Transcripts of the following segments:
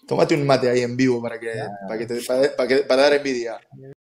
Tómate un mate ahí en vivo para dar envidia.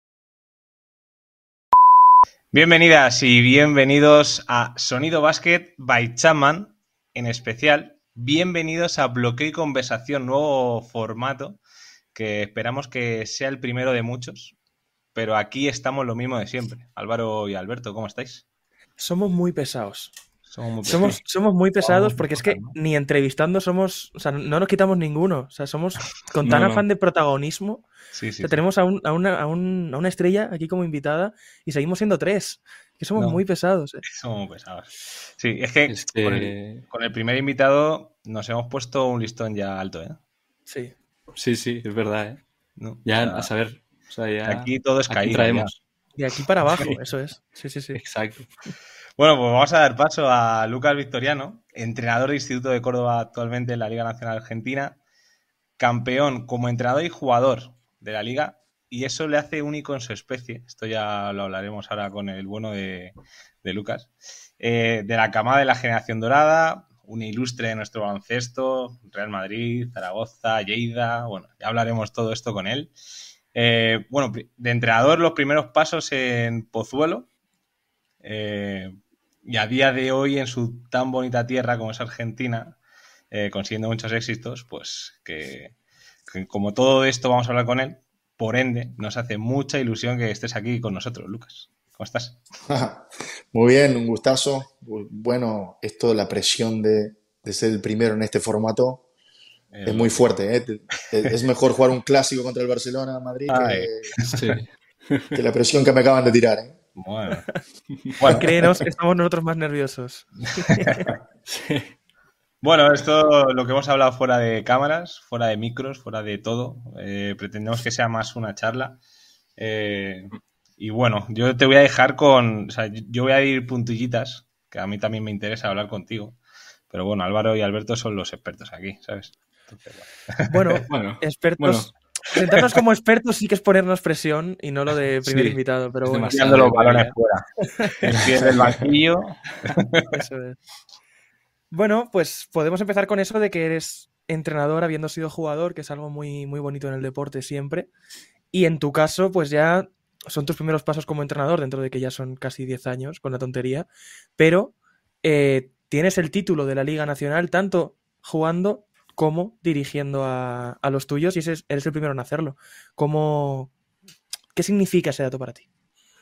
Bienvenidas y bienvenidos a Sonido Básquet by Chapman, en especial, bienvenidos a Bloqueo y Conversación, nuevo formato que esperamos que sea el primero de muchos, pero aquí estamos lo mismo de siempre. Álvaro y Alberto, ¿cómo estáis? Somos muy pesados. Somos muy pesados porque es que ¿no? ni entrevistando somos, o sea, no nos quitamos ninguno, o sea, somos con tan afán de protagonismo. Sí, o sea, tenemos a una estrella aquí como invitada y seguimos siendo tres, que somos muy pesados. Somos muy pesados. Sí, es que con el primer invitado nos hemos puesto un listón ya alto, ¿eh? Sí. Sí, es verdad, ¿eh? No, ya, a saber, o sea, ya... Aquí todo es caída. Traemos. De aquí para abajo, eso es. Sí. Exacto. Bueno, pues vamos a dar paso a Lucas Victoriano, entrenador de Instituto de Córdoba actualmente en la Liga Nacional Argentina, campeón como entrenador y jugador de la Liga, y eso le hace único en su especie. Esto ya lo hablaremos ahora con el bueno de Lucas. De la camada de la generación dorada, un ilustre de nuestro baloncesto, Real Madrid, Zaragoza, Lleida, bueno, ya hablaremos todo esto con él. Bueno, de entrenador, los primeros pasos en Pozuelo, y a día de hoy en su tan bonita tierra como es Argentina, consiguiendo muchos éxitos, pues que como todo esto vamos a hablar con él, por ende nos hace mucha ilusión que estés aquí con nosotros, Lucas. ¿Cómo estás? Muy bien, un gustazo. Bueno, esto de la presión de ser el primero en este formato es muy fuerte, ¿eh? Es mejor jugar un clásico contra el Barcelona Madrid que la presión que me acaban de tirar, ¿eh? Bueno. Créenos, estamos nosotros más nerviosos. Bueno, esto lo que hemos hablado fuera de cámaras, fuera de micros, fuera de todo. Pretendemos que sea más una charla. Y bueno, yo te voy a dejar o sea, yo voy a ir puntillitas, que a mí también me interesa hablar contigo. Pero bueno, Álvaro y Alberto son los expertos aquí, ¿sabes? Entonces, bueno, expertos. Sentarnos como expertos sí que es ponernos presión y no lo de primer invitado, pero bueno. Tirando los balones fuera. El pie del banquillo. Eso es. Bueno, pues podemos empezar con eso de que eres entrenador habiendo sido jugador, que es algo muy, muy bonito en el deporte siempre. Y en tu caso, pues ya son tus primeros pasos como entrenador, dentro de que ya son casi 10 años con la tontería, pero tienes el título de la Liga Nacional tanto jugando como dirigiendo a los tuyos y eres el primero en hacerlo. ¿Qué significa ese dato para ti?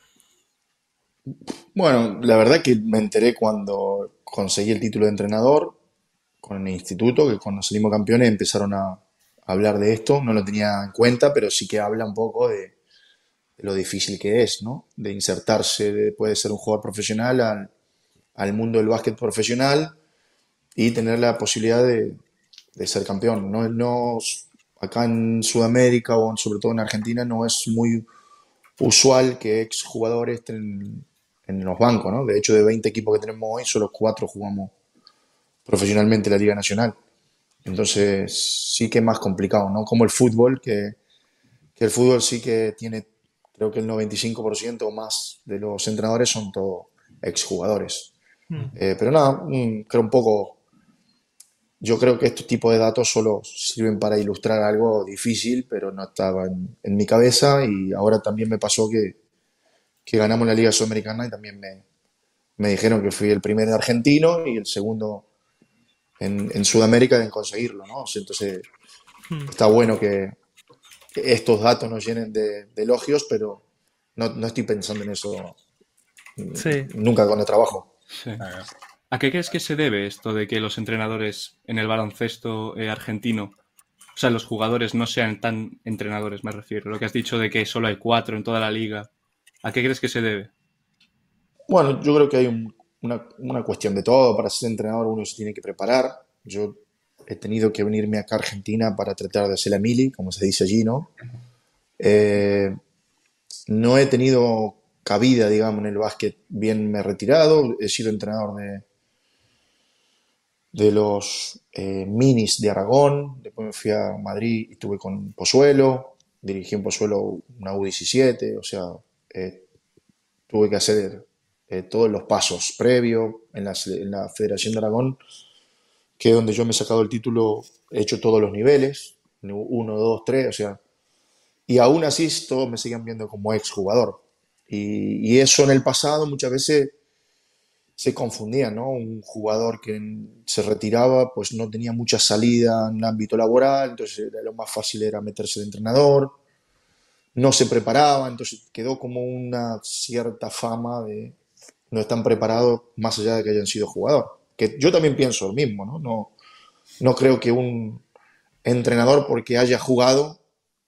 Bueno, la verdad que me enteré cuando conseguí el título de entrenador con el instituto, que cuando salimos campeones empezaron a hablar de esto. No lo tenía en cuenta, pero sí que habla un poco de lo difícil que es, ¿no? De insertarse después de ser un jugador profesional al mundo del básquet profesional y tener la posibilidad de ser campeón. Acá en Sudamérica o sobre todo en Argentina no es muy usual que exjugadores estén en los bancos, ¿no? De hecho, de 20 equipos que tenemos hoy, solo 4 jugamos profesionalmente la Liga Nacional. Entonces sí que es más complicado, ¿no? Como el fútbol, que el fútbol sí que tiene, creo que el 95% o más de los entrenadores son todos exjugadores. Pero nada, creo un poco, yo creo que este tipo de datos solo sirven para ilustrar algo difícil, pero no estaba en mi cabeza, y ahora también me pasó que ganamos la Liga Sudamericana y también me dijeron que fui el primer argentino y el segundo en Sudamérica en conseguirlo, ¿no? Entonces está bueno que estos datos nos llenen de elogios, pero no estoy pensando en eso nunca cuando trabajo. Sí. ¿A qué crees que se debe esto de que los entrenadores en el baloncesto argentino, o sea, los jugadores no sean tan entrenadores, me refiero? Lo que has dicho de que solo hay 4 en toda la liga. ¿A qué crees que se debe? Bueno, yo creo que hay una cuestión de todo. Para ser entrenador uno se tiene que preparar. Yo he tenido que venirme acá a Argentina para tratar de hacer la mili, como se dice allí, ¿no? No he tenido cabida, digamos, en el básquet. Bien, me he retirado. He sido entrenador de los minis de Aragón. Después me fui a Madrid y estuve con Pozuelo. Dirigí en Pozuelo una U17. O sea, tuve que hacer todos los pasos previos en la Federación de Aragón, que es donde yo me he sacado el título. He hecho todos los niveles. uno, dos, tres, o sea, y aún así todos me siguen viendo como exjugador. Y eso en el pasado muchas veces se confundía, ¿no? Un jugador que se retiraba, pues no tenía mucha salida en el ámbito laboral, entonces lo más fácil era meterse de entrenador, no se preparaba, entonces quedó como una cierta fama de no están preparados más allá de que hayan sido jugador. Que yo también pienso lo mismo, ¿no? No creo que un entrenador, porque haya jugado,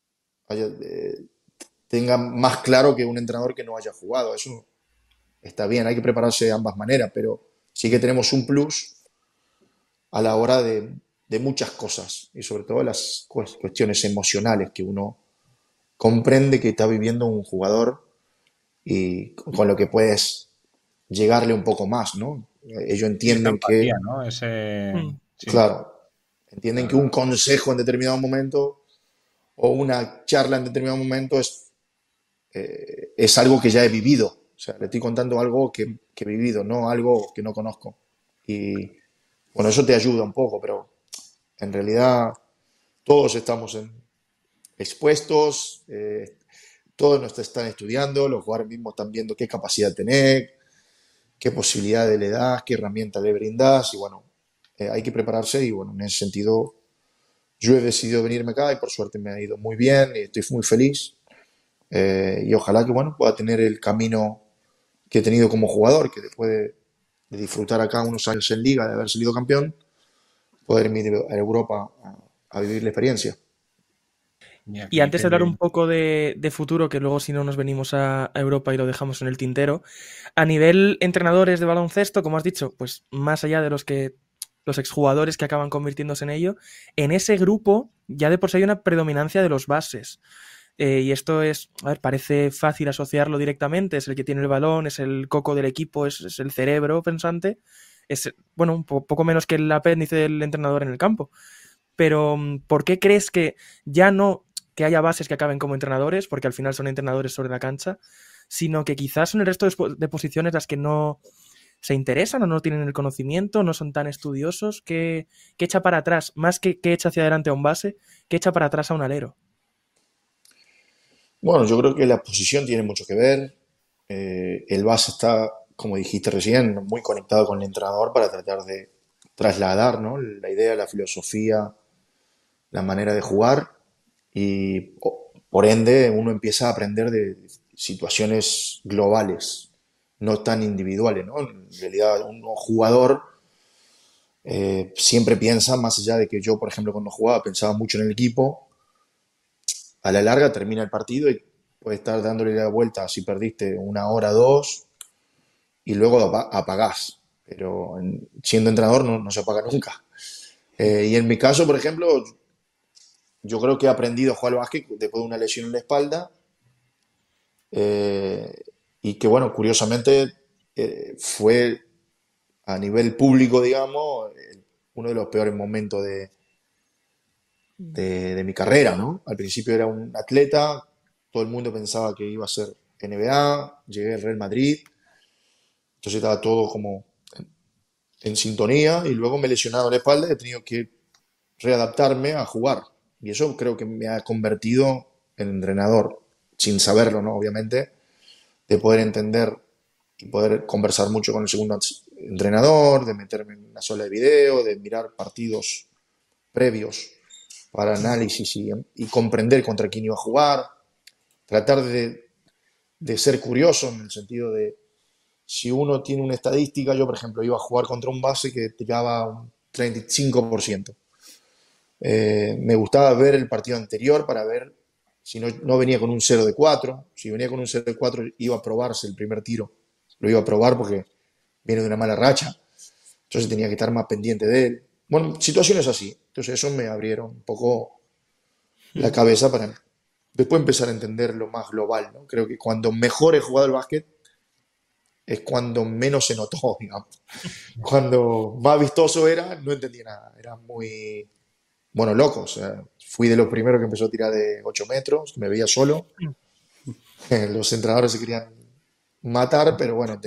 tenga más claro que un entrenador que no haya jugado. Eso está bien, hay que prepararse de ambas maneras, pero sí que tenemos un plus a la hora de muchas cosas y sobre todo las cuestiones emocionales que uno comprende que está viviendo un jugador y con lo que puedes llegarle un poco más, ¿no? Ellos Y esa entienden empatía, que, ¿no? Mm. Sí, claro, entienden que un consejo en determinado momento o una charla en determinado momento es algo que ya he vivido. O sea, le estoy contando algo que he vivido, no algo que no conozco. Y bueno, eso te ayuda un poco, pero en realidad todos estamos expuestos, todos nos están estudiando, los jugadores mismos están viendo qué capacidad tenés, qué posibilidades le das, qué herramientas le brindás, y bueno, hay que prepararse y bueno, en ese sentido yo he decidido venirme acá y por suerte me ha ido muy bien y estoy muy feliz y ojalá que bueno, pueda tener el camino que he tenido como jugador, que después de disfrutar acá unos años en liga, de haber salido campeón, poder ir a Europa a vivir la experiencia. y Y aquí antes de hablar un te... poco de futuro, que luego si no nos venimos a Europa y lo dejamos en el tintero, a nivel entrenadores de baloncesto, como has dicho, pues más allá de los exjugadores que acaban convirtiéndose en ello, en ese grupo ya de por sí hay una predominancia de los bases. Y esto es, a ver, parece fácil asociarlo directamente, es el que tiene el balón, es el coco del equipo, es el cerebro pensante, es, bueno, poco menos que el apéndice del entrenador en el campo. Pero, ¿por qué crees que ya no que haya bases que acaben como entrenadores, porque al final son entrenadores sobre la cancha, sino que quizás son el resto de posiciones las que no se interesan o no tienen el conocimiento, no son tan estudiosos, que echa para atrás, más que echa hacia adelante a un base, que echa para atrás a un alero? Bueno, yo creo que la posición tiene mucho que ver. El base está, como dijiste recién, muy conectado con el entrenador para tratar de trasladar, ¿no? La idea, la filosofía, la manera de jugar y por ende uno empieza a aprender de situaciones globales, no tan individuales, ¿no? En realidad, un jugador siempre piensa, más allá de que yo, por ejemplo, cuando jugaba pensaba mucho en el equipo, a la larga termina el partido y puedes estar dándole la vuelta si perdiste una hora, dos, y luego apagás. Pero siendo entrenador no se apaga nunca. Y en mi caso, por ejemplo, yo creo que he aprendido a jugar al básquet después de una lesión en la espalda eh, y que, bueno, curiosamente fue a nivel público, digamos, uno de los peores momentos de mi carrera, ¿no? Al principio era un atleta, todo el mundo pensaba que iba a ser NBA, llegué al Real Madrid, entonces estaba todo como en sintonía y luego me he lesionado la espalda y he tenido que readaptarme a jugar. Y eso creo que me ha convertido en entrenador, sin saberlo, ¿no? Obviamente, de poder entender y poder conversar mucho con el segundo entrenador, de meterme en una sola de video, de mirar partidos previos para análisis y comprender contra quién iba a jugar, tratar de ser curioso en el sentido de si uno tiene una estadística, yo por ejemplo iba a jugar contra un base que tiraba un 35%. Me gustaba ver el partido anterior para ver si no venía con un 0 de 4. Si venía con un 0 de 4 iba a probarse el primer tiro. Lo iba a probar porque viene de una mala racha. Entonces tenía que estar más pendiente de él. Bueno, situaciones así. Entonces eso me abrieron un poco la cabeza para después empezar a entender lo más global, ¿no? Creo que cuando mejor he jugado el básquet es cuando menos se notó, digamos. Cuando más vistoso era, no entendía nada. Era muy, bueno, loco. O sea, fui de los primeros que empezó a tirar de 8 metros, me veía solo. Los entrenadores se querían matar, pero bueno,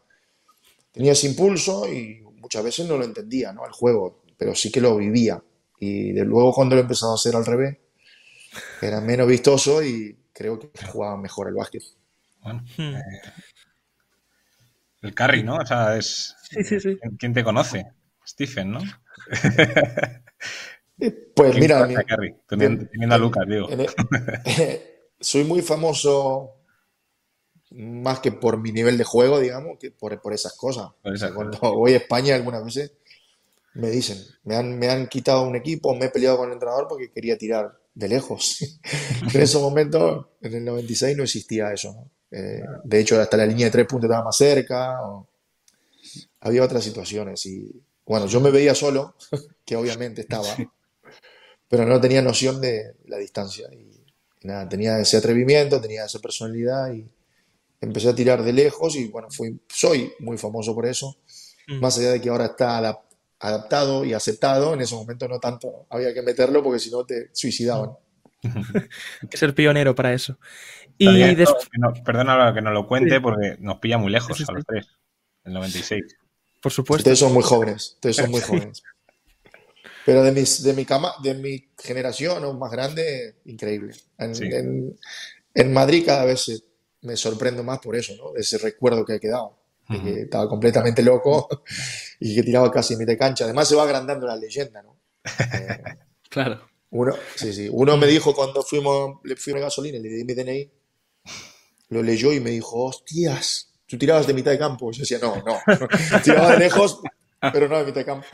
tenía ese impulso y muchas veces no lo entendía, ¿no? El juego, pero sí que lo vivía. Y de luego cuando lo he empezado a hacer al revés, era menos vistoso y creo que jugaba mejor el básquet. Bueno, el Curry, ¿no? O sea, es... Sí. ¿Quién te conoce? Stephen, ¿no? Pues ¿Quién mira, conoce a Curry? Teniendo a Lucas, digo. soy muy famoso más que por mi nivel de juego, digamos, que por esas cosas. Por O esas sea, cuando cosas. voy a España algunas veces me dicen, me han quitado un equipo, me he peleado con el entrenador porque quería tirar de lejos. En esos momentos, en el 96, no existía eso, ¿no? De hecho, hasta la línea de 3 puntos estaba más cerca, había otras situaciones. Y bueno, yo me veía solo, que obviamente estaba, pero no tenía noción de la distancia. Y nada, tenía ese atrevimiento, tenía esa personalidad y empecé a tirar de lejos y bueno, soy muy famoso por eso. Más allá de que ahora está adaptado y aceptado, en ese momento no tanto. Había que meterlo porque si no te suicidaban. Hay que ser pionero para eso. También Y esto, después... perdona que nos lo cuente Sí, porque nos pilla muy lejos sí, a sí, los tres, el 96. por Ustedes supuesto. son muy jóvenes, ustedes son muy Sí. jóvenes. Pero de mi generación o más grande, increíble. Sí. En Madrid cada vez me sorprendo más por eso, ¿no? De ese recuerdo que he quedado, de que estaba completamente loco y que tiraba casi en mitad de cancha. Además se va agrandando la leyenda, ¿no? Eh, Claro. uno me dijo cuando le fui a gasolina, le di mi DNI, lo leyó y me dijo, hostias, tú tirabas de mitad de campo. Yo decía, no, tiraba de lejos, pero no de mitad de campo.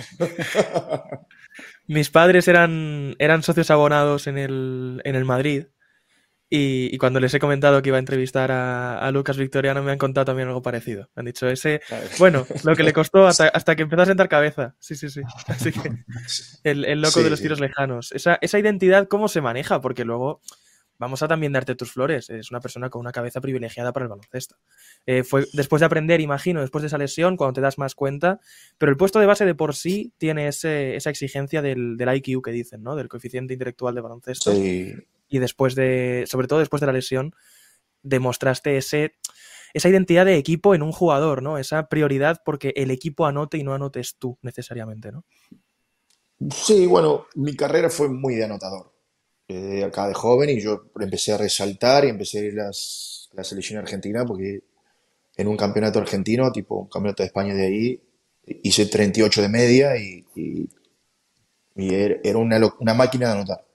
Mis padres eran socios abonados en el Madrid y cuando les he comentado que iba a entrevistar a Lucas Victoriano me han contado también algo parecido. Me han dicho, bueno, lo que le costó hasta que empezó a sentar cabeza. Sí. Así que el loco de Sí, los tiros sí. lejanos. Esa identidad, ¿cómo se maneja? Porque luego vamos a también darte tus flores. Es una persona con una cabeza privilegiada para el baloncesto. Fue después de aprender, imagino, después de esa lesión, cuando te das más cuenta, pero el puesto de base de por sí tiene esa exigencia del IQ que dicen, ¿no? Del coeficiente intelectual de baloncesto. Sí, Y sobre todo después de la lesión, demostraste esa identidad de equipo en un jugador, ¿no? Esa prioridad porque el equipo anote y no anotes tú necesariamente, ¿no? sí, bueno, mi carrera fue muy de anotador. Acá de joven y yo empecé a resaltar y empecé a ir a la selección argentina porque en un campeonato argentino, tipo un campeonato de España de ahí, hice 38 de media y era una máquina de anotar.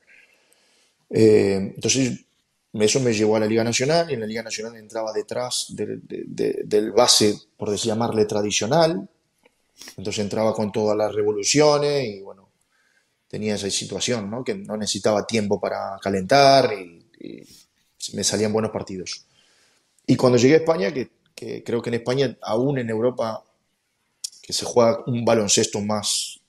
Entonces, eso me llevó a la Liga Nacional y en la Liga Nacional entraba detrás del base, por decir llamarle tradicional. Entonces entraba con todas las revoluciones y bueno, tenía esa situación, ¿no? Que no necesitaba tiempo para calentar y me salían buenos partidos. Y cuando llegué a España, que creo que en España, aún en Europa, que se juega un baloncesto más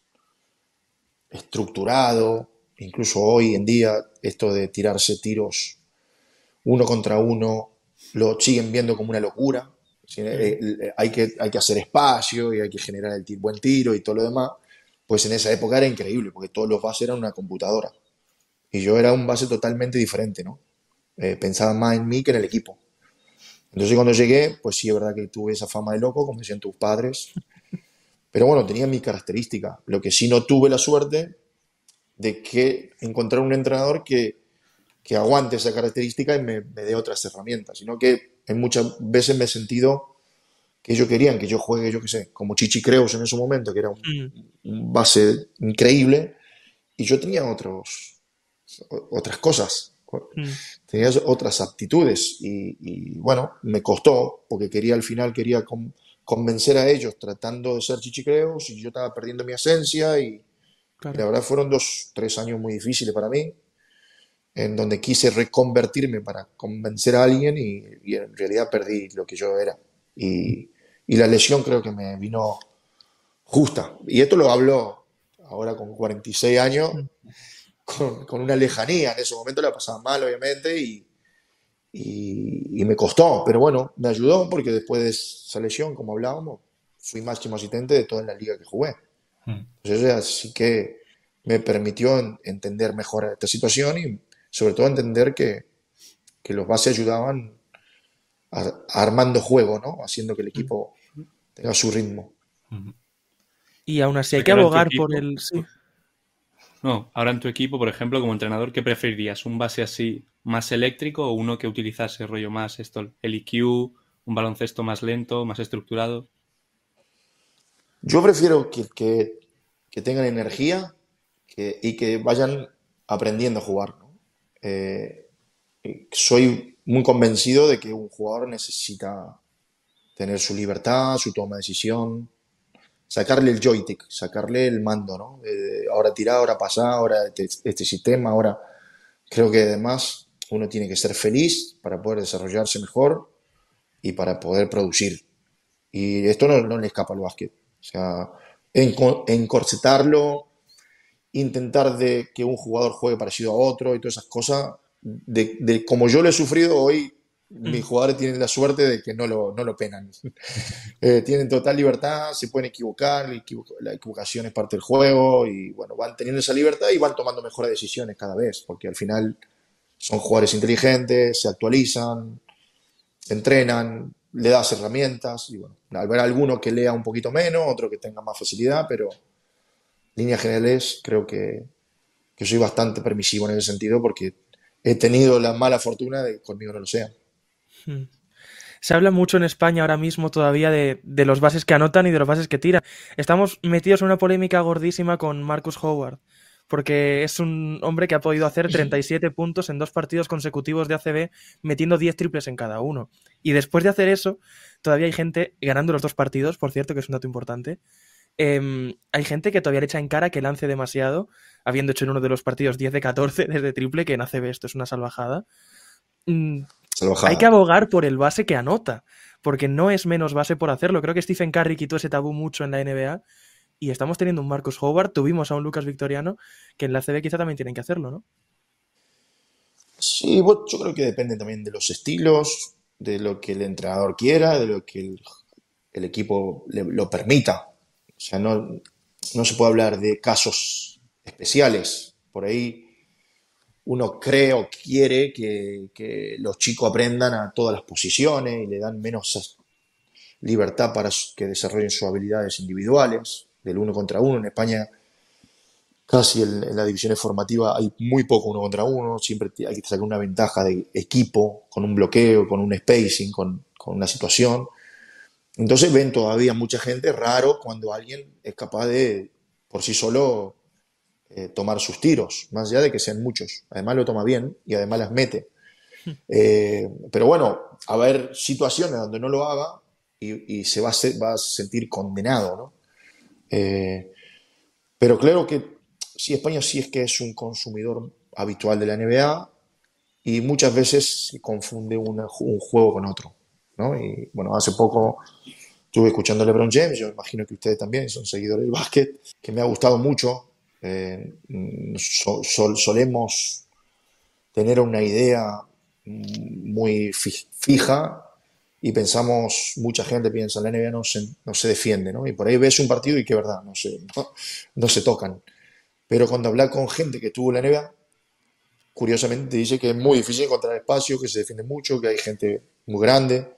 estructurado, incluso hoy en día, esto de tirarse tiros uno contra uno, lo siguen viendo como una locura. ¿Sí? Hay que hacer espacio y hay que generar el buen tiro y todo lo demás. Pues en esa época era increíble, porque todos los bases eran una computadora. Y yo era un base totalmente diferente, ¿no? Pensaba más en mí que en el equipo. Entonces cuando llegué, pues sí, es verdad que tuve esa fama de loco, como decían tus padres. Pero bueno, tenía mi característica. Lo que sí no tuve la suerte de que encontrar un entrenador que aguante esa característica y me dé otras herramientas, sino que en muchas veces me he sentido que ellos querían que yo juegue, yo qué sé, como Chichi Creus en ese momento, que era un base increíble, y yo tenía otras cosas, tenía otras aptitudes, y bueno, me costó, porque al final quería convencer a ellos tratando de ser Chichi Creus, y yo estaba perdiendo mi esencia, y la Claro. verdad fueron 2, 3 años muy difíciles para mí, en donde quise reconvertirme para convencer a alguien y en realidad perdí lo que yo era. Y la lesión creo que me vino justa. Y esto lo hablo ahora con 46 años, con una lejanía. En ese momento la pasaba mal, obviamente, y me costó. Pero bueno, me ayudó porque después de esa lesión, como hablábamos, fui máximo asistente de toda la liga que jugué. Entonces, así que me permitió entender mejor esta situación y sobre todo entender que los bases ayudaban armando juego, ¿no? Haciendo que el equipo tenga su ritmo. Y aún así hay ¿De que qué era tu abogar por equipo? el... Sí. No, ahora en tu equipo, por ejemplo, como entrenador, ¿qué preferirías? ¿Un base así más eléctrico o uno que utilizase rollo más esto, el IQ, un baloncesto más lento, más estructurado? Yo prefiero que tengan energía y que vayan aprendiendo a jugar, ¿no? Eh, Soy muy convencido de que un jugador necesita tener su libertad, su toma de decisión, sacarle el joystick, sacarle el mando, ¿no? Ahora tirar, ahora pasar, ahora este sistema, ahora creo que además uno tiene que ser feliz para poder desarrollarse mejor y para poder producir. Y esto no le escapa al básquet. O sea, encorsetarlo, intentar de que un jugador juegue parecido a otro y todas esas cosas, como yo lo he sufrido hoy, mis jugadores tienen la suerte de que no lo penan. Tienen total libertad, se pueden equivocar, la equivocación es parte del juego y bueno, van teniendo esa libertad y van tomando mejores decisiones cada vez, porque al final son jugadores inteligentes, se actualizan, se entrenan, le das herramientas y bueno, al ver alguno que lea un poquito menos, otro que tenga más facilidad, pero en líneas generales creo que soy bastante permisivo en ese sentido porque he tenido la mala fortuna de que conmigo no lo sean. Se habla mucho en España ahora mismo todavía de los bases que anotan y de los bases que tiran. Estamos metidos en una polémica gordísima con Marcus Howard, porque es un hombre que ha podido hacer 37 puntos en 2 partidos consecutivos de ACB, metiendo 10 triples en cada uno. Y después de hacer eso, todavía hay gente, ganando los 2 partidos, por cierto, que es un dato importante, hay gente que todavía le echa en cara que lance demasiado, habiendo hecho en uno de los partidos 10 de 14 desde triple, que en ACB esto es una salvajada. Hay que abogar por el base que anota, porque no es menos base por hacerlo. Creo que Stephen Curry quitó ese tabú mucho en la NBA y estamos teniendo un Marcus Howard, tuvimos a un Lucas Victoriano, que en la CB quizá también tienen que hacerlo, ¿no? Sí, bueno, yo creo que depende también de los estilos, de lo que el entrenador quiera, de lo que el equipo lo permita. O sea, no se puede hablar de casos especiales. Por ahí uno cree o quiere que los chicos aprendan a todas las posiciones y le dan menos libertad para que desarrollen sus habilidades individuales, del uno contra uno. En España, casi en las divisiones formativas hay muy poco uno contra uno, siempre hay que sacar una ventaja de equipo, con un bloqueo, con un spacing, con una situación. Entonces ven todavía mucha gente raro cuando alguien es capaz de, por sí solo, tomar sus tiros, más allá de que sean muchos. Además lo toma bien y además las mete. Pero bueno, a haber situaciones donde no lo haga y se va a sentir condenado, ¿no? Pero claro que sí, España sí es que es un consumidor habitual de la NBA y muchas veces se confunde un juego con otro, ¿no? Y bueno, hace poco estuve escuchando a LeBron James, yo imagino que ustedes también son seguidores del básquet, que me ha gustado mucho. Solemos tener una idea muy fija y pensamos, mucha gente piensa, la NBA no se defiende, ¿no? Y por ahí ves un partido y que verdad, no se tocan. Pero cuando hablas con gente que estuvo en la NBA, curiosamente te dice que es muy difícil encontrar espacio, que se defiende mucho, que hay gente muy grande.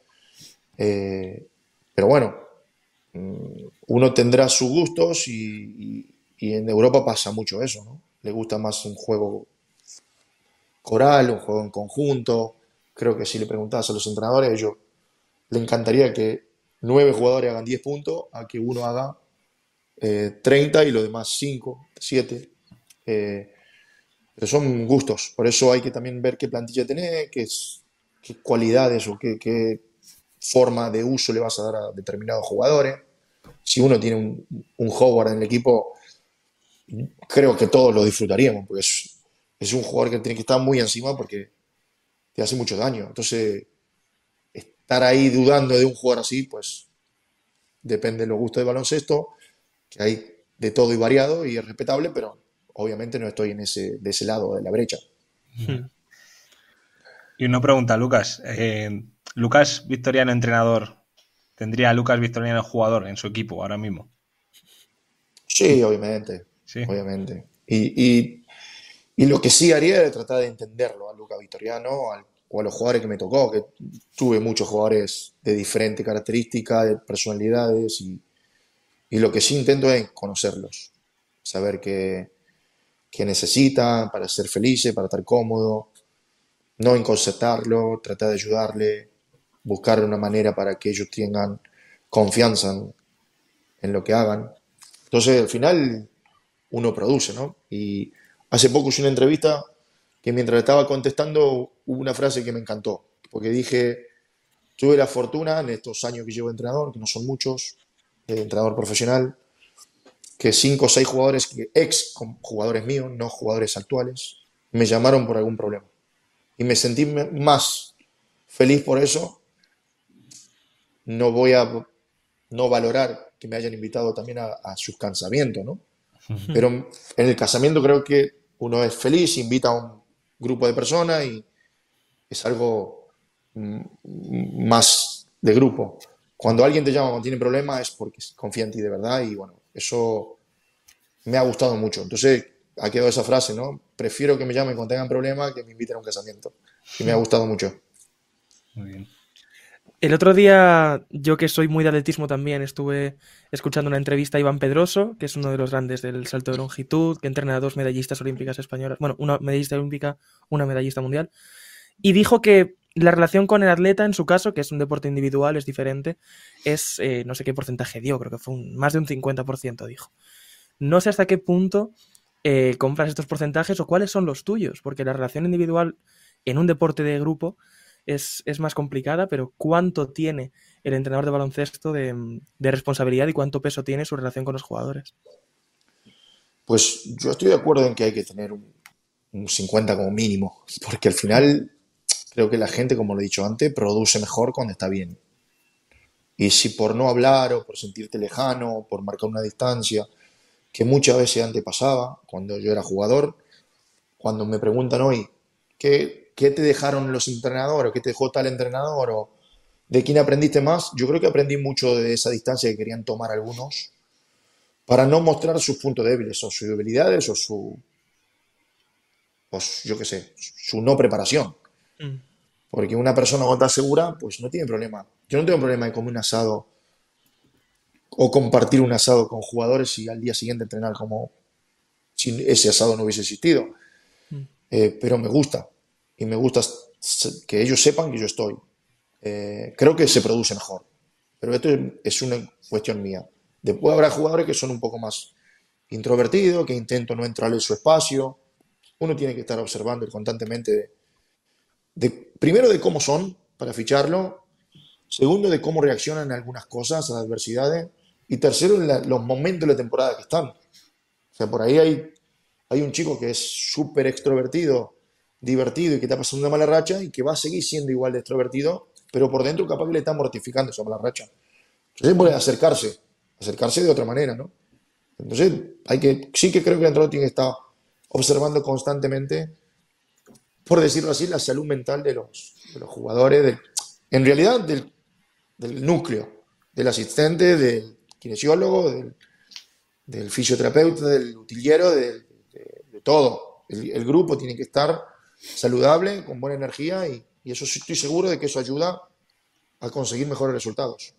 Pero bueno, uno tendrá sus gustos y en Europa pasa mucho eso, ¿no? Le gusta más un juego coral, un juego en conjunto. Creo que si le preguntabas a los entrenadores, a ellos le encantaría que 9 jugadores hagan 10 puntos, a que uno haga 30 y los demás 5, 7. Pero son gustos, por eso hay que también ver qué plantilla tenés, qué cualidades o qué forma de uso le vas a dar a determinados jugadores. Si uno tiene un Howard en el equipo, creo que todos lo disfrutaríamos, porque es un jugador que tiene que estar muy encima porque te hace mucho daño. Entonces, estar ahí dudando de un jugador así, pues depende de los gustos del baloncesto, que hay de todo y variado y es respetable, pero obviamente no estoy de ese lado de la brecha. Y una pregunta, Lucas. ¿Lucas Victoriano entrenador tendría a Lucas Victoriano jugador en su equipo ahora mismo? Sí, obviamente. Sí. Obviamente. Y lo que sí haría es tratar de entenderlo a Lucas Victoriano o a los jugadores que me tocó, que tuve muchos jugadores de diferentes características, de personalidades, y lo que sí intento es conocerlos, saber que necesitan para ser felices, para estar cómodos, no encorsetarlo, tratar de ayudarle, buscar una manera para que ellos tengan confianza en lo que hagan. Entonces, al final, uno produce, ¿no? Y hace poco hice una entrevista que mientras estaba contestando hubo una frase que me encantó, porque dije, tuve la fortuna en estos años que llevo de entrenador, que no son muchos, de entrenador profesional, que 5 o 6 jugadores, ex jugadores míos, no jugadores actuales, me llamaron por algún problema. Y me sentí más feliz por eso. No voy a no valorar que me hayan invitado también a sus casamientos, ¿no? Pero en el casamiento creo que uno es feliz, invita a un grupo de personas y es algo más de grupo. Cuando alguien te llama cuando tiene problemas es porque confía en ti de verdad y bueno, eso me ha gustado mucho. Entonces ha quedado esa frase, ¿no? Prefiero que me llamen cuando tengan problemas que me inviten a un casamiento. Y me ha gustado mucho. Muy bien. El otro día, yo que soy muy de atletismo también, estuve escuchando una entrevista a Iván Pedroso, que es uno de los grandes del salto de longitud, que entrena a 2 medallistas olímpicas españolas, bueno, una medallista olímpica, una medallista mundial, y dijo que la relación con el atleta, en su caso, que es un deporte individual, es diferente, es, no sé qué porcentaje dio, creo que fue más de un 50%, dijo. No sé hasta qué punto compras estos porcentajes o cuáles son los tuyos, porque la relación individual en un deporte de grupo es más complicada, pero ¿cuánto tiene el entrenador de baloncesto de responsabilidad y cuánto peso tiene su relación con los jugadores? Pues yo estoy de acuerdo en que hay que tener un 50 como mínimo, porque al final creo que la gente, como lo he dicho antes, produce mejor cuando está bien. Y si por no hablar o por sentirte lejano o por marcar una distancia, que muchas veces antes pasaba, cuando yo era jugador, cuando me preguntan hoy, ¿qué te dejaron los entrenadores? ¿O qué te dejó tal entrenador? ¿O de quién aprendiste más? Yo creo que aprendí mucho de esa distancia que querían tomar algunos para no mostrar sus puntos débiles o sus debilidades yo qué sé, su no preparación. Porque una persona cuando está segura, pues no tiene problema. Yo no tengo problema de comer un asado o compartir un asado con jugadores y al día siguiente entrenar como si ese asado no hubiese existido. Pero me gusta. Y me gusta que ellos sepan que yo estoy. Creo que se produce mejor. Pero esto es una cuestión mía. Después habrá jugadores que son un poco más introvertidos, que intento no entrar en su espacio. Uno tiene que estar observando constantemente primero de cómo son para ficharlo, segundo de cómo reaccionan a algunas cosas, a las adversidades, y tercero en los momentos de la temporada que están. O sea, por ahí hay un chico que es súper extrovertido, divertido y que está pasando una mala racha y que va a seguir siendo igual de extrovertido, pero por dentro capaz que le está mortificando esa mala racha. Entonces puede acercarse de otra manera, ¿no? Entonces sí que creo que el entrenador tiene que estar observando constantemente, por decirlo así, la salud mental de los jugadores, en realidad del núcleo, del asistente, del kinesiólogo, del fisioterapeuta, del utillero, de todo. El grupo tiene que estar saludable, con buena energía y eso sí estoy seguro de que eso ayuda a conseguir mejores resultados.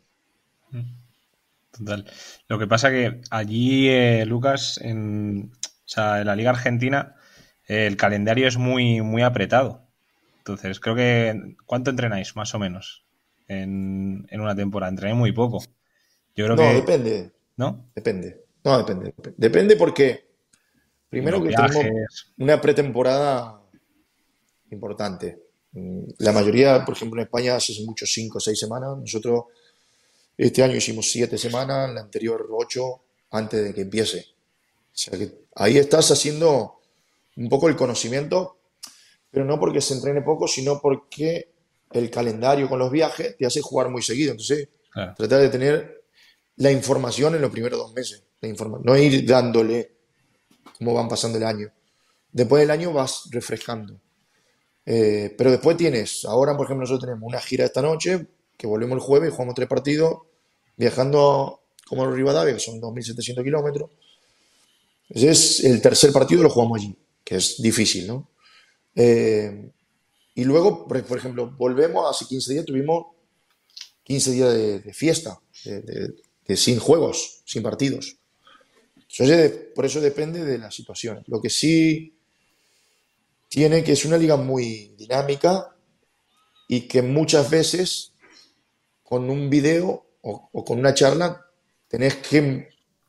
Total. Lo que pasa que allí, Lucas, o sea, en la Liga Argentina, el calendario es muy, muy apretado. Entonces, creo que... ¿Cuánto entrenáis, más o menos, en una temporada? Entrenáis muy poco. Yo creo No, que... depende. ¿No? Depende. No, depende. Depende porque, Y primero los que tenemos viajes... una pretemporada importante. La mayoría, por ejemplo, en España hace mucho 5 o 6 semanas. Nosotros este año hicimos 7 semanas, la anterior 8, antes de que empiece. O sea que ahí estás haciendo un poco el conocimiento, pero no porque se entrene poco, sino porque el calendario con los viajes te hace jugar muy seguido. Entonces, Claro. tratar de tener la información en los primeros 2 meses. No ir dándole cómo van pasando el año. Después del año vas refrescando. Pero después ahora por ejemplo nosotros tenemos una gira esta noche, que volvemos el jueves, jugamos 3 partidos, viajando como los Rivadavia, que son 2.700 kilómetros. Entonces el tercer partido lo jugamos allí, que es difícil, ¿no? Y luego, por ejemplo, volvemos, hace 15 días tuvimos 15 días de fiesta, de sin juegos, sin partidos. Por eso depende de las situaciones. Lo que sí tiene que es una liga muy dinámica y que muchas veces con un video o con una charla tenés que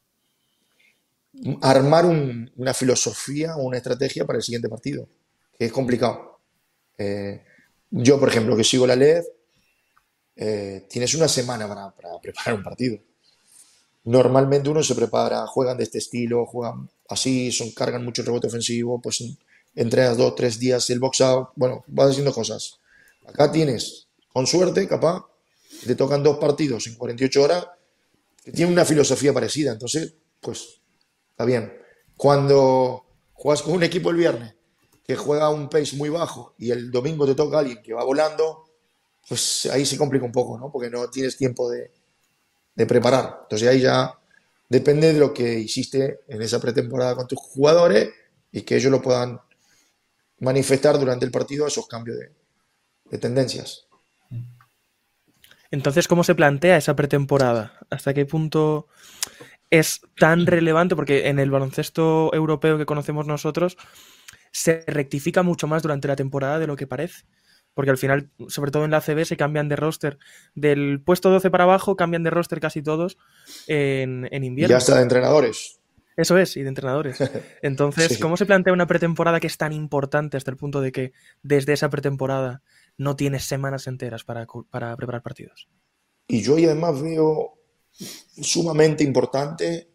armar una filosofía o una estrategia para el siguiente partido, que es complicado. Eh, yo, por ejemplo, que sigo la LED, tienes una semana para preparar un partido. Normalmente uno se prepara, juegan de este estilo, juegan así, cargan mucho el rebote ofensivo, pues entrenas 2, 3 días el box out, bueno, vas haciendo cosas. Acá tienes, con suerte, capaz, te tocan 2 partidos en 48 horas que tienen una filosofía parecida, entonces, pues, está bien. Cuando juegas con un equipo el viernes que juega a un pace muy bajo y el domingo te toca a alguien que va volando, pues ahí se complica un poco, ¿no? Porque no tienes tiempo de preparar. Entonces ahí ya depende de lo que hiciste en esa pretemporada con tus jugadores y que ellos lo puedan manifestar durante el partido esos cambios de tendencias. Entonces, ¿cómo se plantea esa pretemporada? ¿Hasta qué punto es tan relevante? Porque en el baloncesto europeo que conocemos nosotros se rectifica mucho más durante la temporada de lo que parece. Porque al final, sobre todo en la ACB, se cambian de roster. Del puesto 12 para abajo, cambian de roster casi todos en Y invierno. ya está de entrenadores. Eso es, y de entrenadores. Entonces, Sí. ¿cómo se plantea una pretemporada que es tan importante hasta el punto de que desde esa pretemporada no tienes semanas enteras para preparar partidos? Y yo y además veo sumamente importante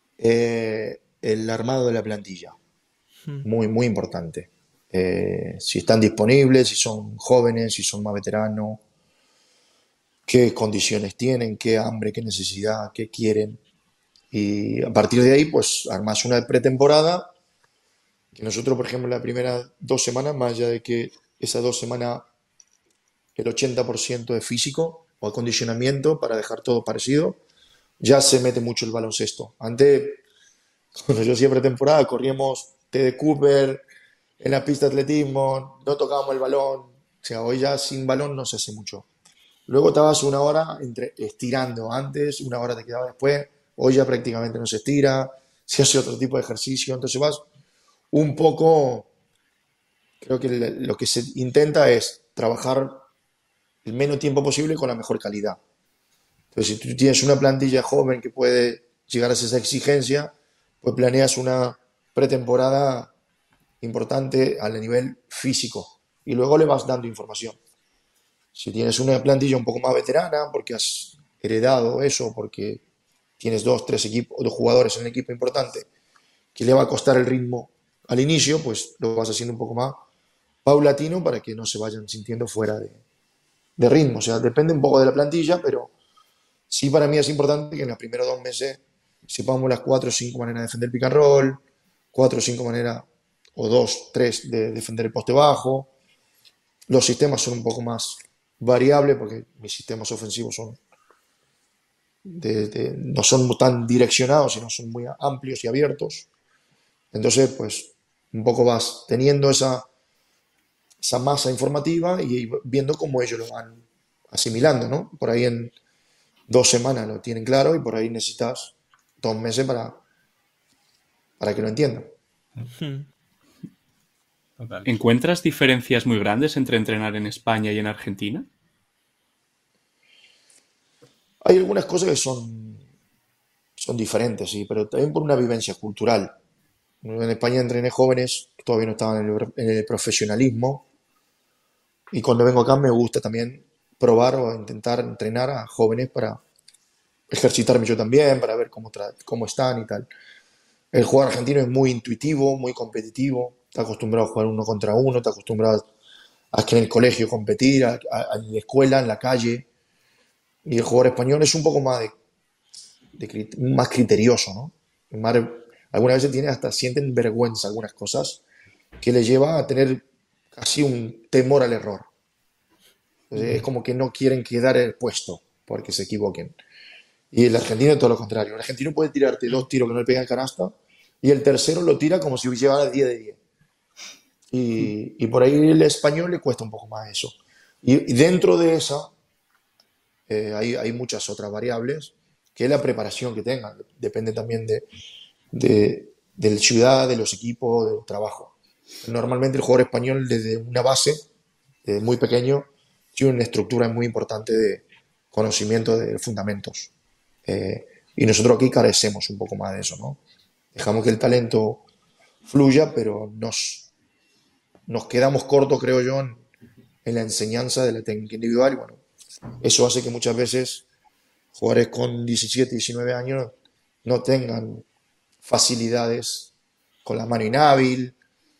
el armado de la plantilla. Hmm. Muy, muy importante. Si están disponibles, si son jóvenes, si son más veteranos, qué condiciones tienen, qué hambre, qué necesidad, qué quieren. Y a partir de ahí, pues armas una pretemporada que nosotros, por ejemplo, las primeras 2 semanas, más allá de que esas 2 semanas el 80% es físico o acondicionamiento para dejar todo parecido, ya se mete mucho el baloncesto. Antes, cuando yo hacía pretemporada, corríamos T.D. Cooper en la pista de atletismo, no tocábamos el balón. O sea, hoy ya sin balón no se hace mucho. Luego estabas una hora estirando antes, una hora te quedaba después. Hoy ya prácticamente no se estira, se hace otro tipo de ejercicio. Entonces vas un poco, creo que lo que se intenta es trabajar el menos tiempo posible con la mejor calidad. Entonces, si tú tienes una plantilla joven que puede llegar a esa exigencia, pues planeas una pretemporada importante al nivel físico y luego le vas dando información. Si tienes una plantilla un poco más veterana, porque has heredado eso, porque tienes 2 jugadores en el equipo importante, que le va a costar el ritmo al inicio, pues lo vas haciendo un poco más paulatino para que no se vayan sintiendo fuera de ritmo. O sea, depende un poco de la plantilla, pero sí para mí es importante que en los primeros 2 meses sepamos las 4 o 5 maneras de defender pick and roll, 4 o 5 maneras, o 2, 3 de defender el poste bajo. Los sistemas son un poco más variables porque mis sistemas ofensivos no son tan direccionados, sino son muy amplios y abiertos. Entonces, pues un poco vas teniendo esa masa informativa y viendo cómo ellos lo van asimilando, ¿no? Por ahí en 2 semanas lo tienen claro y por ahí necesitas 2 meses para que lo entiendan. Hmm. Total. ¿Encuentras diferencias muy grandes entre entrenar en España y en Argentina? Hay algunas cosas que son diferentes, sí, pero también por una vivencia cultural. En España entrené jóvenes que todavía no estaban en el profesionalismo y cuando vengo acá me gusta también probar o intentar entrenar a jóvenes para ejercitarme yo también, para ver cómo están y tal. El jugador argentino es muy intuitivo, muy competitivo, está acostumbrado a jugar uno contra uno, está acostumbrado a que en el colegio competir, en la escuela, en la calle. Y el jugador español es un poco más más criterioso, ¿no? Algunas veces sienten vergüenza algunas cosas que les lleva a tener casi un temor al error. Entonces, es como que no quieren quedar expuesto porque se equivoquen. Y el argentino es todo lo contrario. El argentino puede tirarte 2 tiros que no le pegan canasta y el tercero lo tira como si llevara 10 de 10. Y por ahí el español le cuesta un poco más eso. Y dentro de esa hay muchas otras variables que es la preparación que tengan. Depende también del ciudad, de los equipos, del trabajo. Normalmente el jugador español desde una base, desde muy pequeño, tiene una estructura muy importante de conocimiento de fundamentos. Y nosotros aquí carecemos un poco más de eso, ¿no? Dejamos que el talento fluya, pero nos quedamos cortos, creo yo, en la enseñanza de la técnica individual. Y bueno, eso hace que muchas veces jugadores con 17, 19 años no tengan facilidades con la mano inhábil,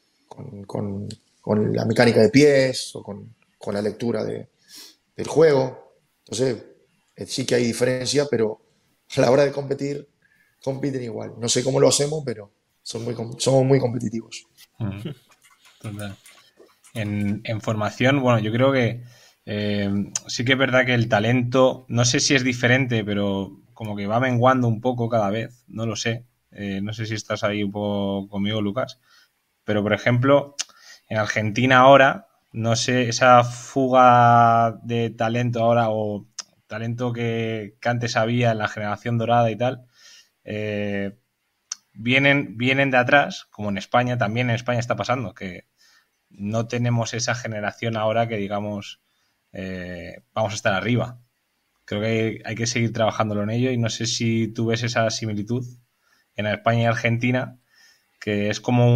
con la mecánica de pies o con la lectura del juego. Entonces, sí que hay diferencia, pero a la hora de competir, compiten igual. No sé cómo lo hacemos, pero somos muy competitivos. Total. En formación, bueno, yo creo que sí que es verdad que el talento, no sé si es diferente, pero como que va menguando un poco cada vez, no lo sé. No sé si estás ahí un poco conmigo, Lucas. Pero, por ejemplo, en Argentina ahora, no sé, esa fuga de talento ahora o talento que antes había en la generación dorada y tal, vienen de atrás, como en España, también en España está pasando, que no tenemos esa generación ahora que digamos vamos a estar arriba. Creo que hay que seguir trabajándolo en ello y no sé si tú ves esa similitud en España y Argentina, que es como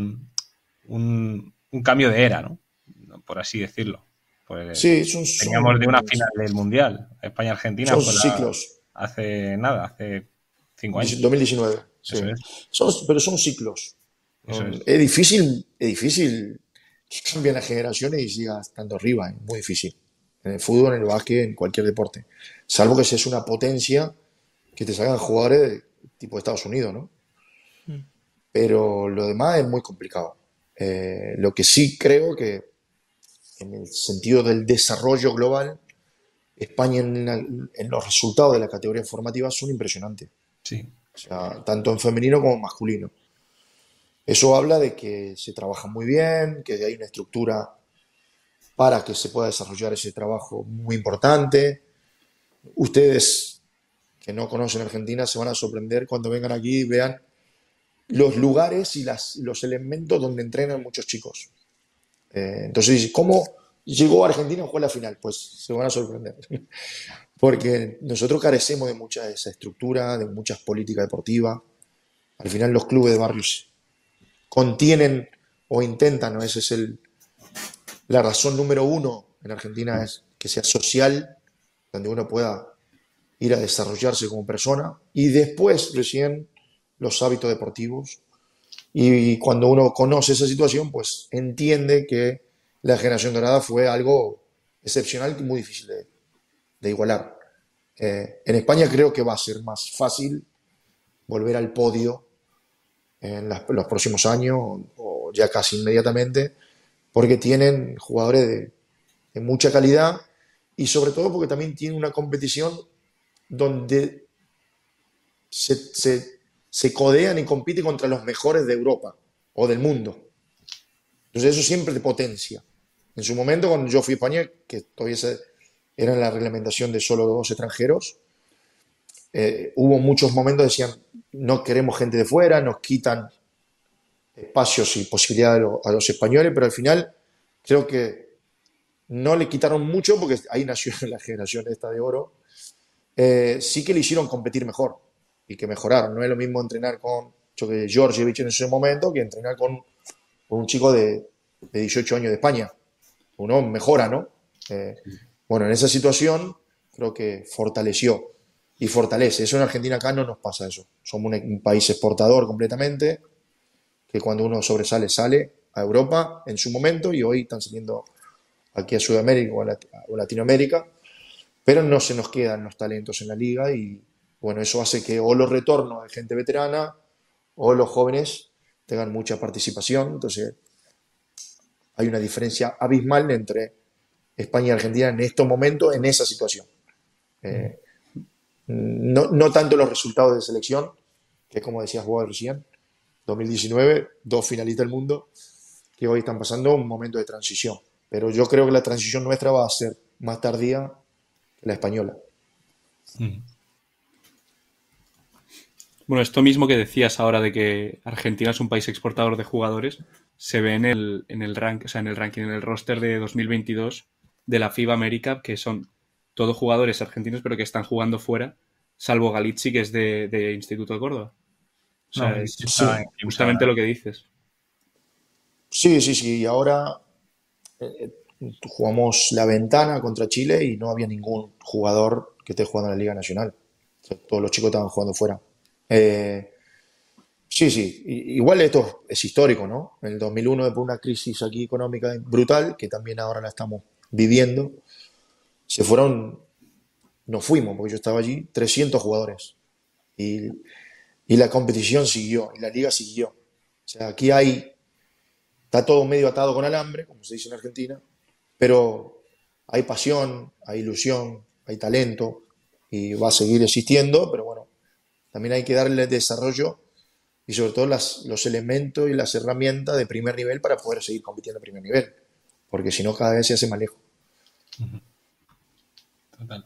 un cambio de era, ¿no? Por así decirlo. Pues Sí, veníamos de una final del Mundial. España-Argentina son fue ciclos. hace 5 años. 2019, sí. Eso es. Pero son ciclos. Eso es. Es difícil que cambien las generaciones y sigas estando arriba. Es muy difícil. En el fútbol, en el básquet, en cualquier deporte. Salvo que seas una potencia que te salgan jugadores tipo de Estados Unidos, ¿no? Pero lo demás es muy complicado. Lo que sí creo que en el sentido del desarrollo global, España en los resultados de la categoría formativa son impresionantes. Sí. O sea, tanto en femenino como en masculino. Eso habla de que se trabaja muy bien, que hay una estructura para que se pueda desarrollar ese trabajo muy importante. Ustedes que no conocen Argentina se van a sorprender cuando vengan aquí y vean los lugares y los elementos donde entrenan muchos chicos. Entonces, ¿cómo llegó a Argentina a jugar la final? Pues se van a sorprender. Porque nosotros carecemos de mucha de esa estructura, de muchas políticas deportivas. Al final los clubes de barrios contienen o intentan, ¿no? Esa es la razón número uno en Argentina, es que sea social, donde uno pueda ir a desarrollarse como persona y después recién los hábitos deportivos. Y cuando uno conoce esa situación, pues entiende que la generación dorada fue algo excepcional y muy difícil de igualar. En España creo que va a ser más fácil volver al podio en los próximos años o ya casi inmediatamente, porque tienen jugadores de mucha calidad y sobre todo porque también tienen una competición donde se codean y compiten contra los mejores de Europa o del mundo. Entonces eso siempre te potencia. En su momento, cuando yo fui a España, que todavía era la reglamentación de solo 2 extranjeros, hubo muchos momentos que decían, no queremos gente de fuera, nos quitan espacios y posibilidades a los españoles, pero al final creo que no le quitaron mucho porque ahí nació la generación esta de oro. Sí que le hicieron competir mejor y que mejoraron. No es lo mismo entrenar con Georgievich en ese momento que entrenar con un chico de 18 años de España. Uno mejora, ¿no? Bueno, en esa situación creo que fortaleció y fortalece. Eso en Argentina acá no nos pasa eso. Somos un país exportador completamente, que cuando uno sobresale, sale a Europa en su momento y hoy están saliendo aquí a Sudamérica o a Latinoamérica, pero no se nos quedan los talentos en la liga y bueno, eso hace que o los retornos de gente veterana o los jóvenes tengan mucha participación. Entonces hay una diferencia abismal entre España y Argentina en estos momentos, en esa situación. No tanto los resultados de selección, que como decías vos recién, 2019, 2 finalistas del mundo, que hoy están pasando un momento de transición. Pero yo creo que la transición nuestra va a ser más tardía que la española. Bueno, esto mismo que decías ahora de que Argentina es un país exportador de jugadores, se ve en el rank, o sea, en el ranking, en el roster de 2022 de la FIBA América, que son todos jugadores argentinos, pero que están jugando fuera, salvo Galizzi, que es de Instituto de Córdoba. O No, sea, sí, es estaba Sí, en Quimsa justamente ahora. lo que dices. sí. Y ahora eh, jugamos la ventana contra Chile y no había ningún jugador que esté jugando en la Liga Nacional. O sea, todos los chicos estaban jugando fuera. Eh, sí. Igual esto es histórico, ¿no? En el 2001, después de una crisis aquí económica brutal, que también ahora la estamos viviendo, se fueron, nos fuimos, porque yo estaba allí, 300 jugadores. Y, y la competición siguió, y la liga siguió. O sea, aquí está todo medio atado con alambre, como se dice en Argentina, pero hay pasión, hay ilusión, hay talento, y va a seguir existiendo, pero bueno, también hay que darle desarrollo y sobre todo los elementos y las herramientas de primer nivel para poder seguir compitiendo a primer nivel, porque si no cada vez se hace más lejos. Total.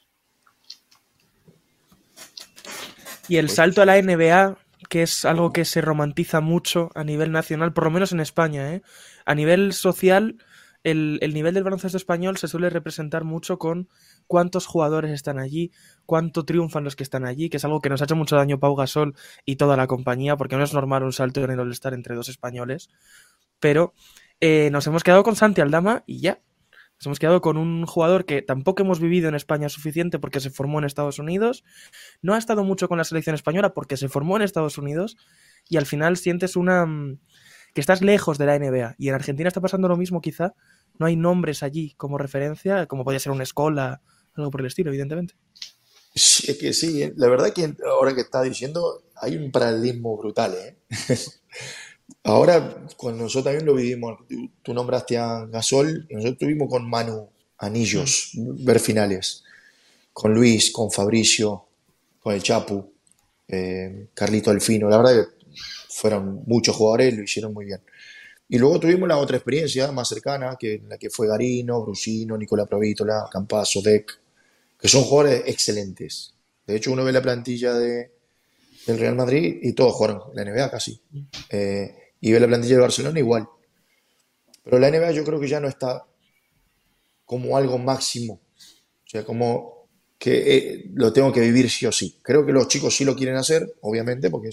Y el salto a la NBA, que es algo que se romantiza mucho a nivel nacional, por lo menos en España, ¿eh? A nivel social, el nivel del baloncesto español se suele representar mucho con cuántos jugadores están allí, cuánto triunfan los que están allí, que es algo que nos ha hecho mucho daño Pau Gasol y toda la compañía, porque no es normal un salto en el All-Star entre dos españoles. Pero nos hemos quedado con Santi Aldama y ya. Nos hemos quedado con un jugador que tampoco hemos vivido en España suficiente porque se formó en Estados Unidos, no ha estado mucho con la selección española porque se formó en Estados Unidos y al final sientes que estás lejos de la NBA. Y en Argentina está pasando lo mismo quizá. No hay nombres allí como referencia, como podría ser una escuela, algo por el estilo, evidentemente. Sí, es que sí, la verdad que ahora que está diciendo, hay un paralelismo brutal, ¿eh? Ahora, cuando nosotros también lo vivimos, tú nombraste a Gasol, y nosotros tuvimos con Manu Mm. anillos, ver finales, con Luis, con Fabricio, con el Chapu, Carlito Alfino, la verdad que fueron muchos jugadores, lo hicieron muy bien. Y luego tuvimos la otra experiencia más cercana, que la que fue Garino, Brusino, Nicola Provítola, Campazzo, Deck, que son jugadores excelentes. De hecho, uno ve la plantilla del Real Madrid y todos jugaron en la NBA casi. Y ve la plantilla de Barcelona igual. Pero la NBA yo creo que ya no está como algo máximo. O sea, como que lo tengo que vivir sí o sí. Creo que los chicos sí lo quieren hacer, obviamente, porque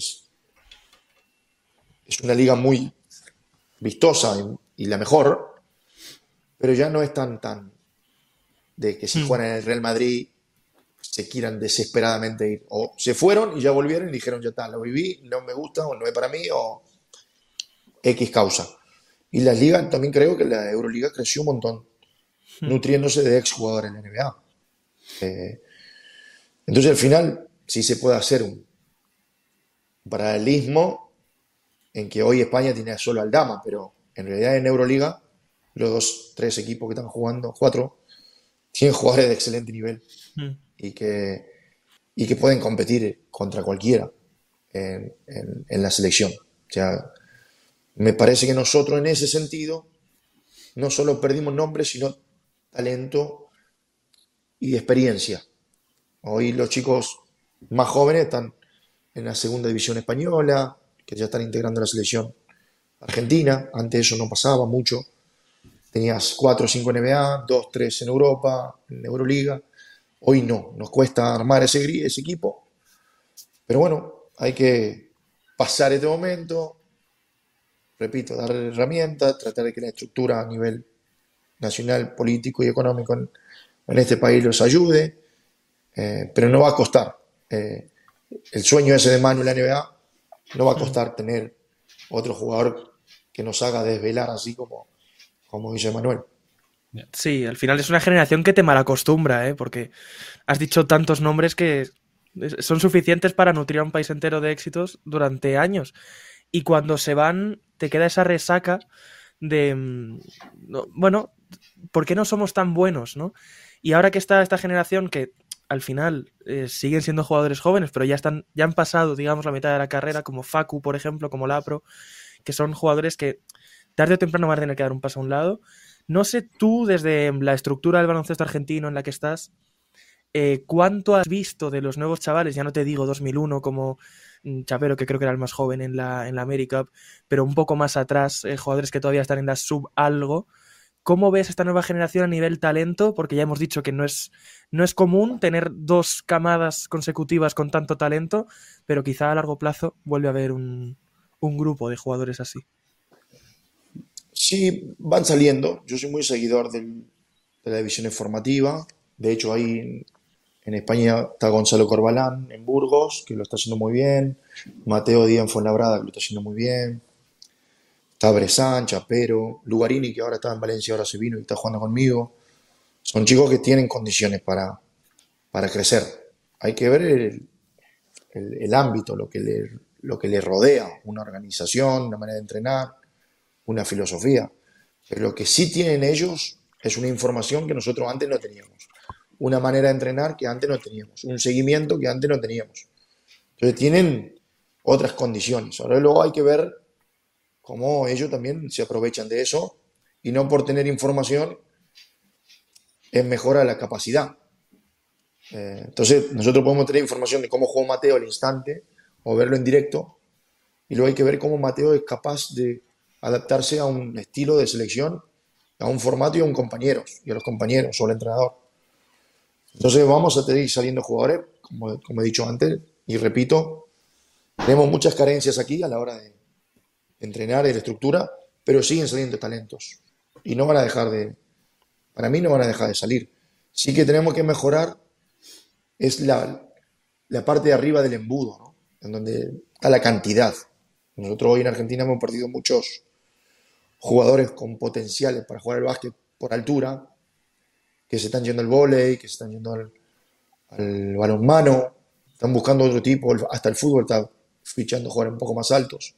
es una liga muy vistosa y la mejor, pero ya no es tan de que si Mm. juegan en el Real Madrid se quieran desesperadamente ir. O se fueron y ya volvieron y dijeron, ya está, lo viví, no me gusta o no es para mí o X causa. Y la liga, también creo que la Euroliga creció un montón, Mm. nutriéndose de exjugadores en la NBA. Entonces al final sí se puede hacer un paralelismo en que hoy España tiene solo Aldama, pero en realidad en Euroliga los dos, tres equipos que están jugando, cuatro, tienen jugadores de excelente nivel Mm. y que pueden competir contra cualquiera en la selección. O sea, me parece que nosotros en ese sentido no solo perdimos nombres, sino talento y experiencia. Hoy los chicos más jóvenes están en la segunda división española, que ya están integrando la selección argentina. Antes eso no pasaba mucho. Tenías 4 o 5 en NBA, 2, 3 en Europa, en Euroliga. Hoy no, nos cuesta armar ese equipo. Pero bueno, hay que pasar este momento, repito, darle herramientas, tratar de que la estructura a nivel nacional, político y económico en este país los ayude, pero no va a costar. El sueño ese de Manu en la NBA no va a Mm. costar tener otro jugador que nos haga desvelar así como dice Manuel. Sí, al final es una generación que te malacostumbra, ¿eh? Porque has dicho tantos nombres que son suficientes para nutrir a un país entero de éxitos durante años. Y cuando se van, te queda esa resaca de, bueno, ¿por qué no somos tan buenos, no? Y ahora que está esta generación que al final siguen siendo jugadores jóvenes, pero ya han pasado, digamos, la mitad de la carrera, como Facu, por ejemplo, como Lapro, que son jugadores que tarde o temprano van a tener que dar un paso a un lado. No sé tú, desde la estructura del baloncesto argentino en la que estás, ¿cuánto has visto de los nuevos chavales? Ya no te digo 2001 como Chapero, que creo que era el más joven en la AmeriCup, pero un poco más atrás, jugadores que todavía están en la sub algo. ¿Cómo ves esta nueva generación a nivel talento? Porque ya hemos dicho que no es común tener 2 camadas consecutivas con tanto talento, pero quizá a largo plazo vuelve a haber un grupo de jugadores así. Sí, van saliendo. Yo soy muy seguidor de la división formativa. De hecho, ahí en España está Gonzalo Corbalán en Burgos, que lo está haciendo muy bien. Mateo Díaz en Fuenlabrada, que lo está haciendo muy bien. Está Bressan, Chapero, Lugarini, que ahora está en Valencia, ahora se vino y está jugando conmigo. Son chicos que tienen condiciones para crecer. Hay que ver el ámbito, lo que le rodea, una organización, una manera de entrenar, una filosofía. Pero lo que sí tienen ellos es una información que nosotros antes no teníamos, una manera de entrenar que antes no teníamos, un seguimiento que antes no teníamos. Entonces tienen otras condiciones. Ahora luego hay que ver cómo ellos también se aprovechan de eso y no por tener información mejora la capacidad. Entonces nosotros podemos tener información de cómo jugó Mateo al instante o verlo en directo y luego hay que ver cómo Mateo es capaz de adaptarse a un estilo de selección, a un formato y a un compañero, y a los compañeros o al entrenador. Entonces vamos a tener saliendo jugadores, como he dicho antes, y repito, tenemos muchas carencias aquí a la hora de entrenar y de estructura, pero siguen saliendo talentos. Y no van a dejar para mí no van a dejar de salir. Sí que tenemos que mejorar es la parte de arriba del embudo, ¿no? En donde está la cantidad. Nosotros hoy en Argentina hemos perdido muchos jugadores con potenciales para jugar al básquet por altura, que se están yendo al vóley, que se están yendo al balonmano, están buscando otro tipo, hasta el fútbol está fichando jugadores un poco más altos.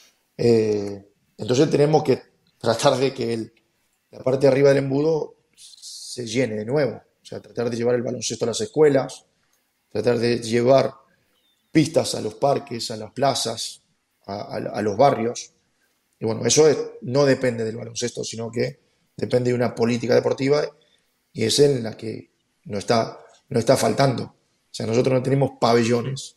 Entonces tenemos que tratar de que la parte de arriba del embudo se llene de nuevo. O sea, tratar de llevar el baloncesto a las escuelas, tratar de llevar pistas a los parques, a las plazas, a los barrios. Y bueno, eso no depende del baloncesto, sino que depende de una política deportiva y es en la que no está faltando. O sea, nosotros no tenemos pabellones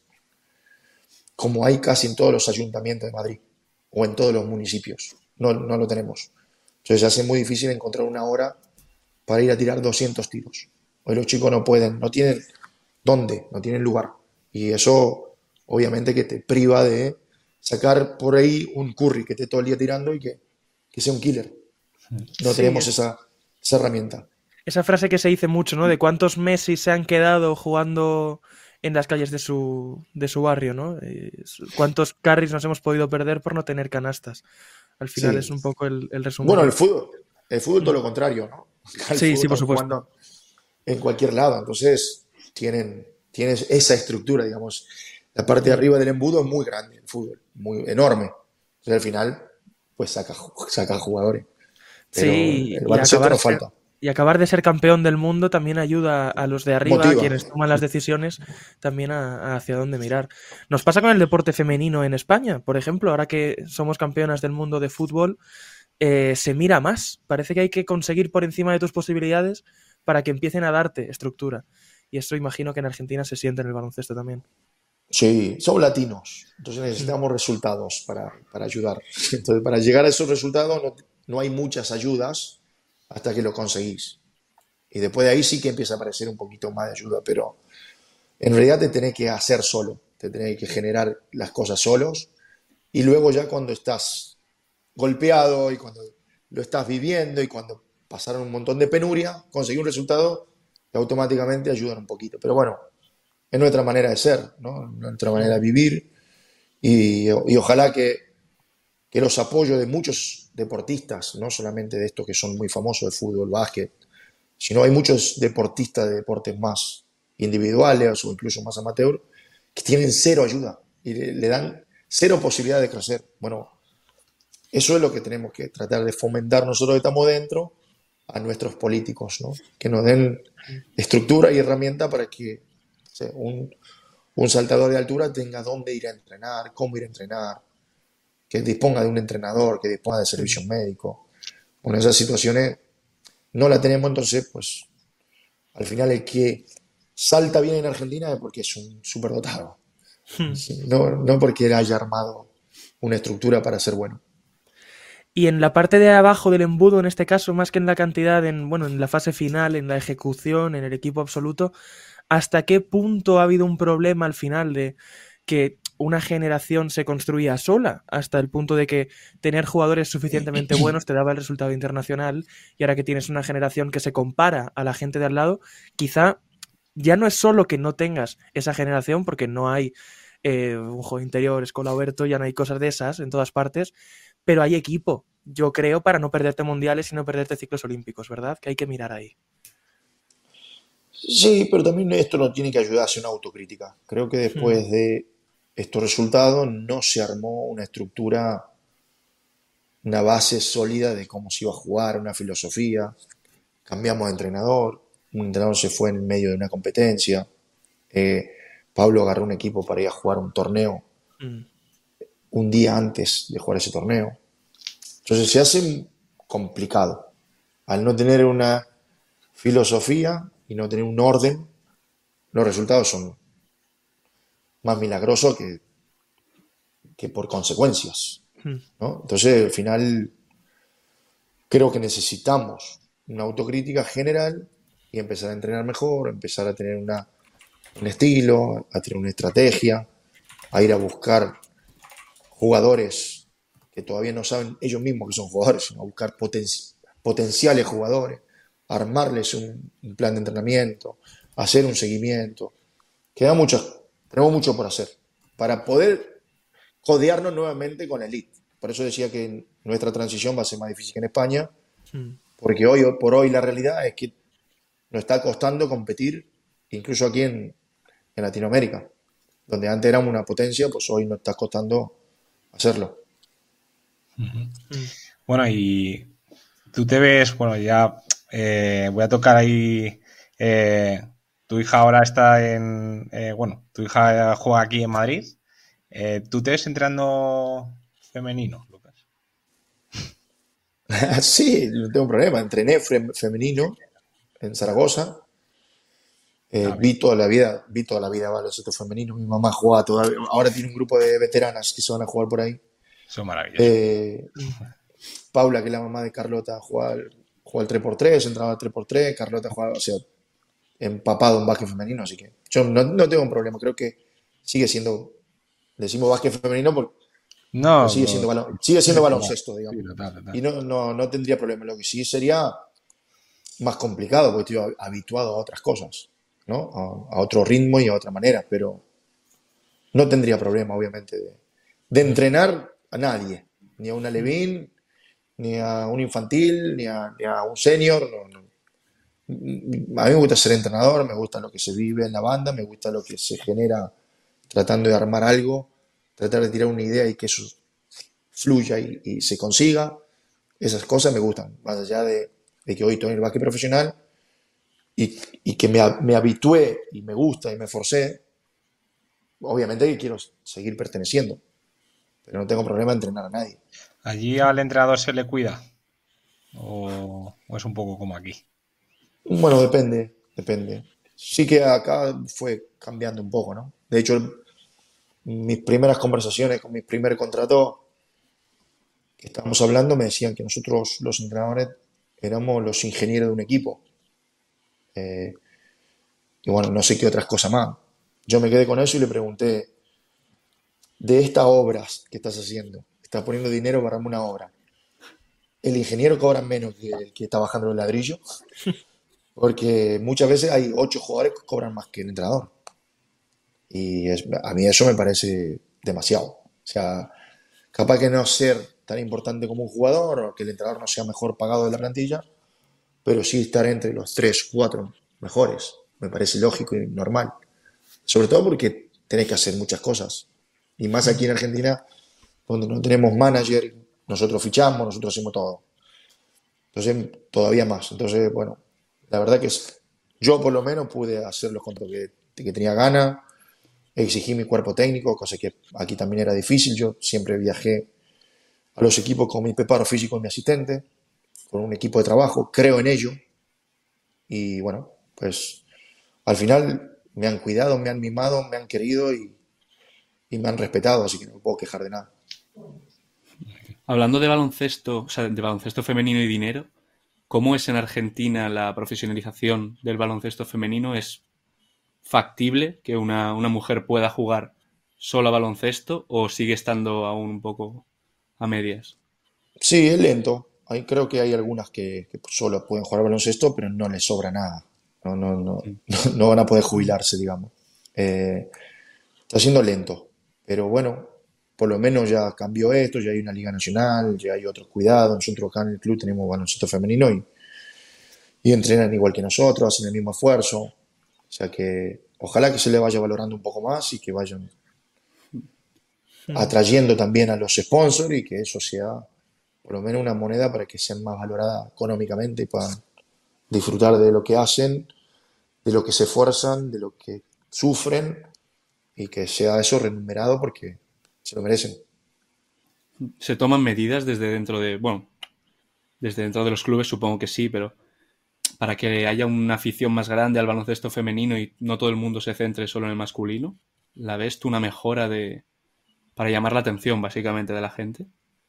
como hay casi en todos los ayuntamientos de Madrid o en todos los municipios. No lo tenemos. Entonces se hace muy difícil encontrar una hora para ir a tirar 200 tiros. Hoy los chicos no pueden, no tienen dónde, no tienen lugar. Y eso obviamente que te priva de sacar por ahí un Curry que esté todo el día tirando y que sea un killer. No Sí, tenemos esa herramienta. esa frase que se dice mucho, ¿no? De cuántos Messi se han quedado jugando en las calles de su barrio, ¿no? Cuántos carries nos hemos podido perder por no tener canastas. Al final es Sí. un poco el resumen. Bueno, el fútbol todo lo contrario, ¿no? El Sí, sí, fútbol por están supuesto. jugando en cualquier lado, entonces tienes esa estructura, digamos. La parte de arriba del embudo es muy grande, el fútbol, muy enorme. Entonces al final, pues saca jugadores. Pero Sí, el baloncesto nos falta. y acabar de ser campeón del mundo también ayuda a los de arriba, a Motiva. quienes toman las decisiones, también a hacia dónde mirar. Nos pasa con el deporte femenino en España, por ejemplo, ahora que somos campeonas del mundo de fútbol, se mira más. Parece que hay que conseguir por encima de tus posibilidades para que empiecen a darte estructura. Y eso imagino que en Argentina se siente en el baloncesto también. Sí, somos latinos, entonces necesitamos resultados para ayudar. Entonces, para llegar a esos resultados no hay muchas ayudas hasta que lo conseguís. Y después de ahí sí que empieza a aparecer un poquito más de ayuda, pero en realidad te tenés que hacer solo, te tenés que generar las cosas solos y luego ya cuando estás golpeado y cuando lo estás viviendo y cuando pasaron un montón de penuria, conseguir un resultado que automáticamente ayudan un poquito. Pero bueno, es nuestra manera de ser, ¿no? Nuestra manera de vivir y ojalá que los apoyos de muchos deportistas, no solamente de estos que son muy famosos de fútbol, básquet, sino hay muchos deportistas de deportes más individuales o incluso más amateur que tienen cero ayuda y le dan cero posibilidad de crecer. Bueno, eso es lo que tenemos que tratar de fomentar nosotros que estamos dentro a nuestros políticos, ¿no? Que nos den estructura y herramienta para que o sea, un saltador de altura tenga dónde ir a entrenar, cómo ir a entrenar, que disponga de un entrenador, que disponga de servicios médicos. Bueno, esas situaciones no las tenemos, entonces, pues, al final el que salta bien en Argentina es porque es un superdotado. Sí, no porque él haya armado una estructura para ser bueno. Y en la parte de abajo del embudo, en este caso, más que en la cantidad, en la fase final, en la ejecución, en el equipo absoluto, ¿hasta qué punto ha habido un problema al final de que una generación se construía sola? Hasta el punto de que tener jugadores suficientemente buenos te daba el resultado internacional, y ahora que tienes una generación que se compara a la gente de al lado, quizá ya no es solo que no tengas esa generación, porque no hay un juego interior, Escola Oberto, ya no hay cosas de esas en todas partes, pero hay equipo, yo creo, para no perderte mundiales y no perderte ciclos olímpicos, ¿verdad? Que hay que mirar ahí. Sí, pero también esto nos tiene que ayudar a hacer una autocrítica. Creo que después de estos resultados no se armó una estructura, una base sólida de cómo se iba a jugar, una filosofía. Cambiamos de entrenador, un entrenador se fue en medio de una competencia. Eh, Pablo agarró un equipo para ir a jugar un torneo Mm. un día antes de jugar ese torneo. Entonces se hace complicado. Al no tener una filosofía y no tener un orden, los resultados son más milagrosos que por consecuencias, Mm. ¿no? Entonces, al final, creo que necesitamos una autocrítica general y empezar a entrenar mejor, empezar a tener un estilo, a tener una estrategia, a ir a buscar jugadores que todavía no saben ellos mismos que son jugadores, sino a buscar potenciales jugadores, armarles un plan de entrenamiento, hacer un seguimiento. Tenemos mucho por hacer para poder codearnos nuevamente con la elite. Por eso decía que nuestra transición va a ser más difícil que en España, Mm. porque hoy por hoy la realidad es que nos está costando competir, incluso aquí en Latinoamérica, donde antes éramos una potencia, pues hoy nos está costando hacerlo. Mm. Bueno, y tú te ves, bueno, ya voy a tocar ahí. Tu hija ahora está bueno, tu hija juega aquí en Madrid. ¿Tú te ves entrenando femenino, Lucas? Sí, no tengo problema. Entrené femenino en Zaragoza. Ah, bien. Vi toda la vida baloncesto femenino. Mi mamá jugaba todavía. Ahora tiene un grupo de veteranas que se van a jugar por ahí. Eso es maravilloso. Eh, Mm. Paula, que es la mamá de Carlota, juega el 3x3, entraba al 3x3. Carlota jugaba, o sea, empapado en básquet femenino. Así que yo no tengo un problema. Creo que sigue siendo, decimos básquet femenino, pero No, sigue siendo sí, total, baloncesto, sí, digamos. total, total. Y no tendría problema. Lo que sí sería más complicado, porque estoy habituado a otras cosas, ¿no? A otro ritmo y a otra manera, pero no tendría problema, obviamente, de entrenar a nadie, ni a una Mm. Levín, ni a un infantil, ni a un senior. No. A mí me gusta ser entrenador, me gusta lo que se vive en la banda, me gusta lo que se genera tratando de armar algo, tratar de tirar una idea y que eso fluya y se consiga. Esas cosas me gustan, más allá de que hoy estoy en el básquet profesional y que me habitué y me gusta y me forcé. Obviamente que quiero seguir perteneciendo, pero no tengo problema en entrenar a nadie. ¿Allí al entrenador se le cuida? ¿O es un poco como aquí? Bueno, depende. Sí que acá fue cambiando un poco, ¿no? De hecho, mis primeras conversaciones con mi primer contrato que estábamos hablando me decían que nosotros los entrenadores éramos los ingenieros de un equipo. Eh, y bueno, no sé qué otras cosas más. Yo me quedé con eso y le pregunté, de estas obras que estás haciendo, estás poniendo dinero para armar una obra, ¿el ingeniero cobra menos que el que está bajando el ladrillo? Porque muchas veces hay 8 jugadores que cobran más que el entrenador. Y a mí eso me parece demasiado. O sea, capaz que no ser tan importante como un jugador o que el entrenador no sea mejor pagado de la plantilla, pero sí estar entre los 3, 4 mejores. Me parece lógico y normal. Sobre todo porque tenés que hacer muchas cosas. Y más aquí en Argentina, donde no tenemos manager, nosotros fichamos, nosotros hacemos todo. Entonces, todavía más. Entonces, bueno, la verdad que yo por lo menos pude hacer los contratos que tenía ganas, exigí mi cuerpo técnico, cosa que aquí también era difícil. Yo siempre viajé a los equipos con mi preparo físico y mi asistente, con un equipo de trabajo, creo en ello. Y bueno, pues al final me han cuidado, me han mimado, me han querido y y me han respetado, así que no me puedo quejar de nada. Hablando de baloncesto, o sea, de baloncesto femenino y dinero, ¿cómo es en Argentina la profesionalización del baloncesto femenino? ¿Es factible que una mujer pueda jugar solo a baloncesto o sigue estando aún un poco a medias? Sí, es lento. Creo que hay algunas que solo pueden jugar baloncesto, pero no les sobra nada. No van a poder jubilarse, digamos. Está siendo lento, pero bueno, por lo menos ya cambió esto, ya hay una liga nacional, ya hay otros cuidados. Nosotros acá en el club tenemos baloncesto femenino y entrenan igual que nosotros, hacen el mismo esfuerzo. O sea que ojalá que se le vaya valorando un poco más y que vayan atrayendo también a los sponsors y que eso sea por lo menos una moneda para que sean más valoradas económicamente y puedan disfrutar de lo que hacen, de lo que se esfuerzan, de lo que sufren y que sea eso remunerado porque se lo merecen. ¿Se toman medidas desde dentro de, bueno, desde dentro de los clubes supongo que sí, pero para que haya una afición más grande al baloncesto femenino y no todo el mundo se centre solo en el masculino? ¿La ves tú una mejora para llamar la atención básicamente de la gente?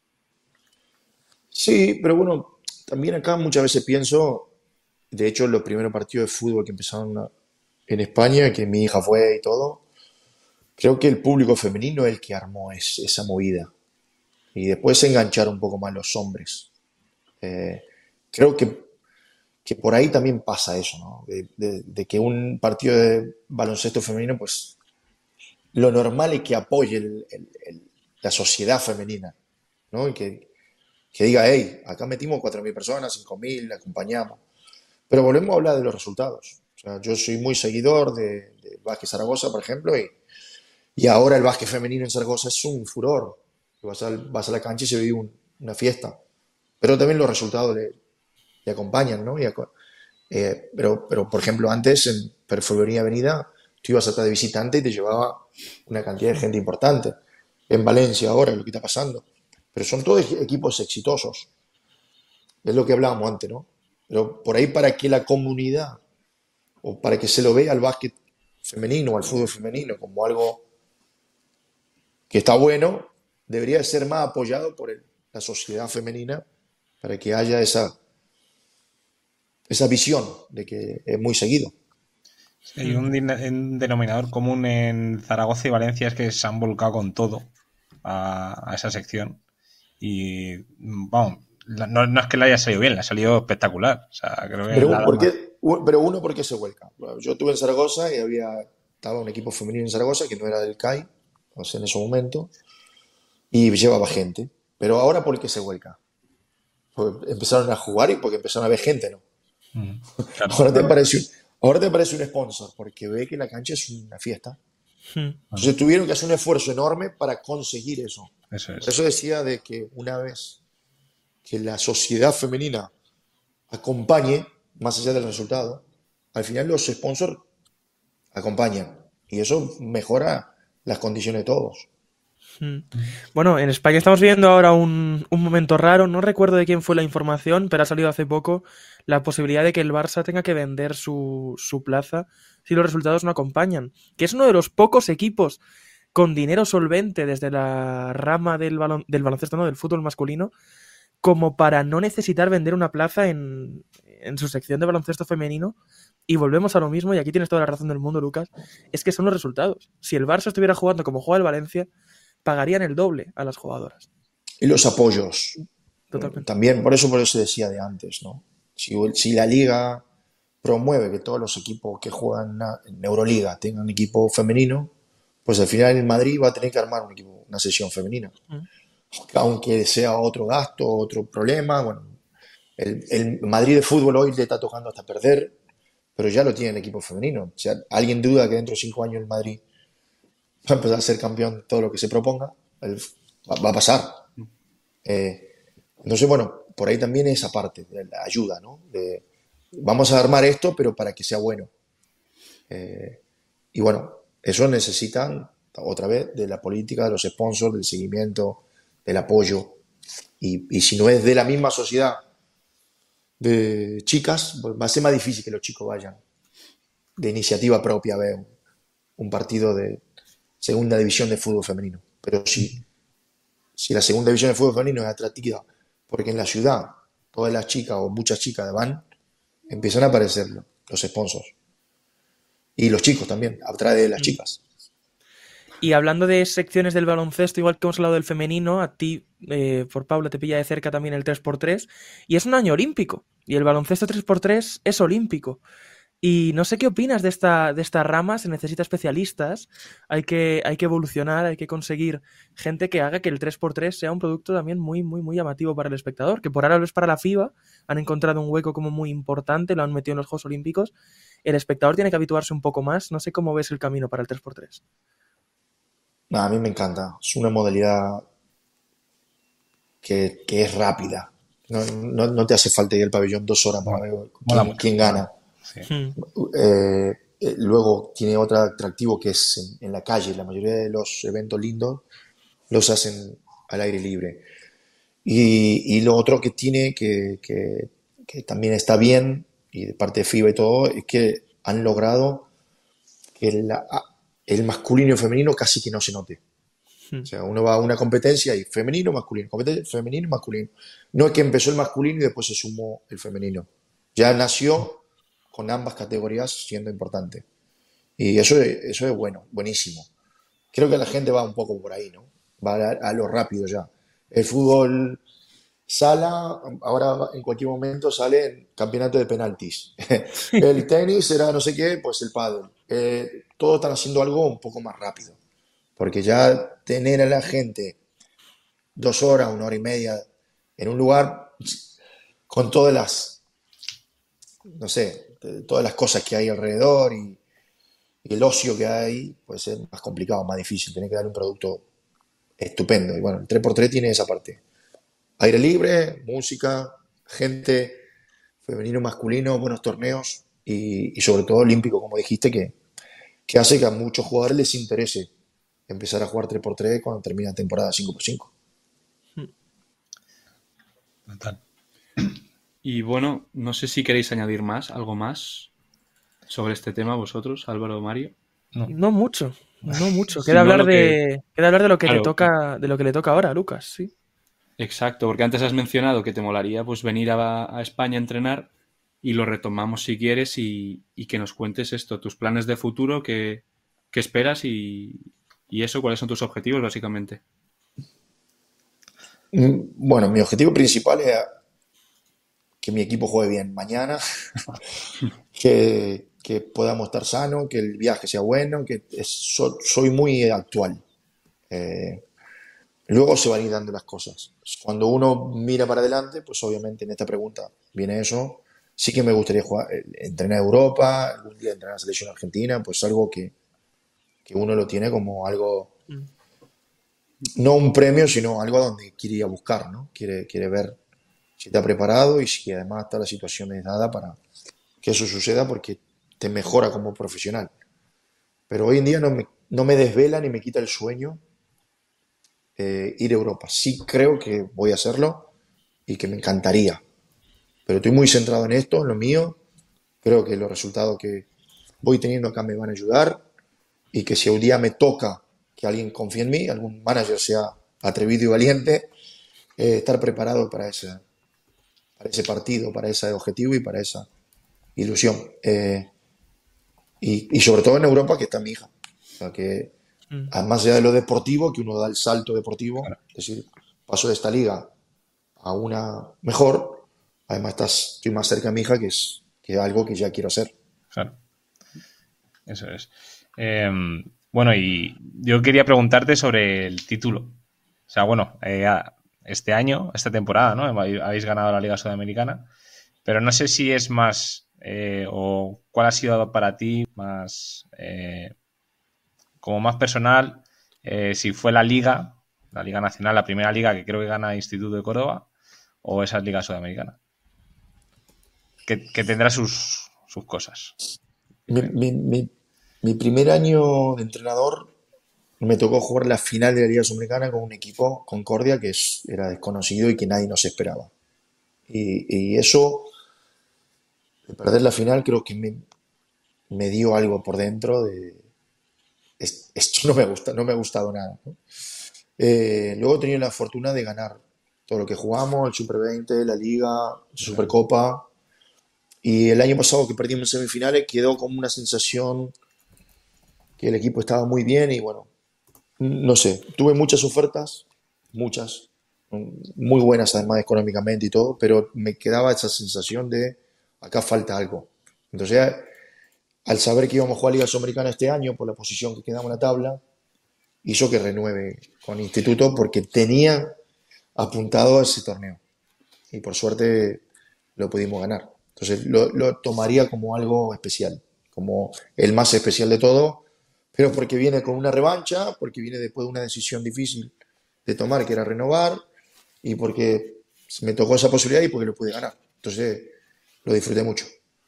Sí, pero bueno, también acá muchas veces pienso, de hecho los primeros partidos de fútbol que empezaron en España, que mi hija fue y todo, creo que el público femenino es el que armó esa movida. Y después se engancharon un poco más los hombres. Eh, Creo que por ahí también pasa eso, ¿no? De que un partido de baloncesto femenino, pues lo normal es que apoye la sociedad femenina, ¿no? Y que diga, hey, acá metimos 4.000 personas, 5.000, acompañamos. Pero volvemos a hablar de los resultados. O sea, yo soy muy seguidor de Vázquez Zaragoza, por ejemplo, y ahora el básquet femenino en Zaragoza es un furor. Vas a la cancha y se vive una fiesta. Pero también los resultados le acompañan, ¿no? Pero, por ejemplo, antes en Perfumería Avenida, tú ibas hasta de visitante y te llevaba una cantidad de gente importante. En Valencia ahora es lo que está pasando. Pero son todos equipos exitosos. Es lo que hablábamos antes, ¿no? Pero por ahí para que la comunidad o para que se lo vea al básquet femenino o al fútbol femenino como algo que está bueno, debería ser más apoyado por la sociedad femenina para que haya esa visión de que es muy seguido. Hay un denominador común en Zaragoza y Valencia, es que se han volcado con todo a esa sección. Y vamos, no es que le haya salido bien, le ha salido espectacular. O sea, creo que Pero, ¿por qué se vuelca? Bueno, yo estuve en Zaragoza y estaba un equipo femenino en Zaragoza que no era del CAI, o sea, en ese momento, y llevaba gente. Pero ahora, ¿por qué se vuelca? Porque empezaron a jugar y porque empezaron a ver gente, ¿no? claro. Ahora te aparece un sponsor porque ve que la cancha es una fiesta. Hmm. Entonces tuvieron que hacer un esfuerzo enorme para conseguir eso. Eso Por es. eso decía de que una vez que la sociedad femenina acompañe, más allá del resultado, al final los sponsors acompañan. Y eso mejora las condiciones de todos. Bueno, en España estamos viendo ahora un momento raro. No recuerdo de quién fue la información, pero ha salido hace poco la posibilidad de que el Barça tenga que vender su plaza si los resultados no acompañan. Que es uno de los pocos equipos con dinero solvente desde la rama del baloncesto, no, del fútbol masculino, como para no necesitar vender una plaza en su sección de baloncesto femenino. Y volvemos a lo mismo, y aquí tienes toda la razón del mundo, Lucas, es que son los resultados. Si el Barça estuviera jugando como juega el Valencia, pagarían el doble a las jugadoras. Y los apoyos. Totalmente. También, por eso decía de antes, ¿no? Si la liga promueve que todos los equipos que juegan en Euroliga tengan equipo femenino, pues al final el Madrid va a tener que armar una sesión femenina. Aunque sea otro gasto, otro problema. Bueno, el Madrid de fútbol hoy le está tocando hasta perder, pero ya lo tiene el equipo femenino. O sea, ¿alguien duda que dentro de 5 años el Madrid va a empezar a ser campeón de todo lo que se proponga? Va a pasar. Entonces, bueno, por ahí también esa parte de la ayuda, ¿no? Vamos a armar esto, pero para que sea bueno. Y bueno, eso necesitan, otra vez, de la política, de los sponsors, del seguimiento, del apoyo. Y si no es de la misma sociedad de chicas, pues va a ser más difícil que los chicos vayan de iniciativa propia a ver un partido de segunda división de fútbol femenino. Pero si la segunda división de fútbol femenino es atractiva, porque en la ciudad todas las chicas o muchas chicas van, empiezan a aparecer los sponsors. Y los chicos también, atrás de las chicas. Y hablando de secciones del baloncesto, igual que hemos hablado del femenino, a ti, por Paula, te pilla de cerca también el 3x3, y es un año olímpico, y el baloncesto 3x3 es olímpico. Y no sé qué opinas de esta rama, se necesita especialistas, hay que evolucionar, hay que conseguir gente que haga que el 3x3 sea un producto también muy, muy, muy llamativo para el espectador, que por ahora lo es para la FIBA, han encontrado un hueco como muy importante, lo han metido en los Juegos Olímpicos, el espectador tiene que habituarse un poco más, no sé cómo ves el camino para el 3x3. A mí me encanta, es una modalidad que es rápida. No te hace falta ir al pabellón 2 horas para ver quién gana. Sí. Luego tiene otro atractivo que es en la calle. La mayoría de los eventos lindos los hacen al aire libre. Y lo otro que tiene, que también está bien, y de parte de FIBA y todo, es que han logrado que el masculino y el femenino casi que no se note. O sea, uno va a una competencia y femenino, masculino, competencia, femenino, masculino. No es que empezó el masculino y después se sumó el femenino. Ya nació con ambas categorías siendo importante. Y eso es bueno, buenísimo. Creo que la gente va un poco por ahí, ¿no? Va a lo rápido ya. El fútbol sala, ahora en cualquier momento sale en campeonato de penaltis. El tenis era no sé qué, pues el pádel. Todos están haciendo algo un poco más rápido. Porque ya tener a la gente 2 horas, 1 hora y media en un lugar con todas las, no sé, todas las cosas que hay alrededor y el ocio que hay, pues es más complicado, más difícil. Tiene que dar un producto estupendo. Y bueno, el 3x3 tiene esa parte. Aire libre, música, gente, femenino, masculino, buenos torneos y sobre todo olímpico, como dijiste, que hace que a muchos jugadores les interese empezar a jugar 3x3 cuando termina la temporada 5x5. Total. Y bueno, no sé si queréis añadir algo más sobre este tema vosotros, Álvaro o Mario. No mucho. Si Queda no, hablar de lo que claro, le toca ahora a Lucas, sí. Exacto, porque antes has mencionado que te molaría pues venir a España a entrenar y lo retomamos si quieres y que nos cuentes esto, tus planes de futuro, qué esperas y eso, cuáles son tus objetivos básicamente. Bueno, mi objetivo principal es que mi equipo juegue bien mañana, que podamos estar sanos, que el viaje sea bueno, soy muy actual. Luego se van a ir dando las cosas. Cuando uno mira para adelante, pues obviamente en esta pregunta viene eso. Sí que me gustaría entrenar en Europa, algún día entrenar en la selección argentina, pues algo que uno lo tiene como algo, no un premio, sino algo donde quiere ir a buscar, ¿no? Quiere ver si está preparado y si además está la situación es dada para que eso suceda porque te mejora como profesional. Pero hoy en día no me desvela ni me quita el sueño ir a Europa. Sí creo que voy a hacerlo y que me encantaría. Pero estoy muy centrado en esto, en lo mío. Creo que los resultados que voy teniendo acá me van a ayudar y que si un día me toca que alguien confíe en mí, algún manager sea atrevido y valiente, estar preparado para ese partido, para ese objetivo y para esa ilusión. Y sobre todo en Europa, que está mi hija. O sea, que más allá de lo deportivo, que uno da el salto deportivo, Claro. es decir, paso de esta liga a una mejor, además estoy más cerca de mi hija, que es algo que ya quiero hacer. Claro. Eso es. Bueno, y yo quería preguntarte sobre el título. O sea, bueno, este año, esta temporada, ¿no? Habéis ganado la Liga Sudamericana, pero no sé si es más o cuál ha sido para ti más como más personal, si fue la Liga Nacional, la primera liga que creo que gana Instituto de Córdoba, o esa Liga Sudamericana, que tendrá sus cosas. Mi primer año de entrenador me tocó jugar la final de la Liga Sudamericana con un equipo, Concordia, que era desconocido y que nadie nos esperaba. Y eso, de perder la final, creo que me dio algo por dentro esto no me ha gustado nada, ¿no? Luego he tenido la fortuna de ganar todo lo que jugamos, el Super 20, la Liga, la Supercopa. Y el año pasado que perdimos en semifinales quedó como una sensación que el equipo estaba muy bien y bueno, no sé, tuve muchas ofertas, muchas, muy buenas además económicamente y todo, pero me quedaba esa sensación de acá falta algo. Entonces, al saber que íbamos a jugar Liga Sudamericana este año por la posición que quedamos en la tabla, hizo que renueve con Instituto porque tenía apuntado a ese torneo y por suerte lo pudimos ganar. Entonces lo tomaría como algo especial, como el más especial de todo, pero porque viene con una revancha, porque viene después de una decisión difícil de tomar, que era renovar, y porque me tocó esa posibilidad y porque lo pude ganar. Entonces lo disfruté mucho.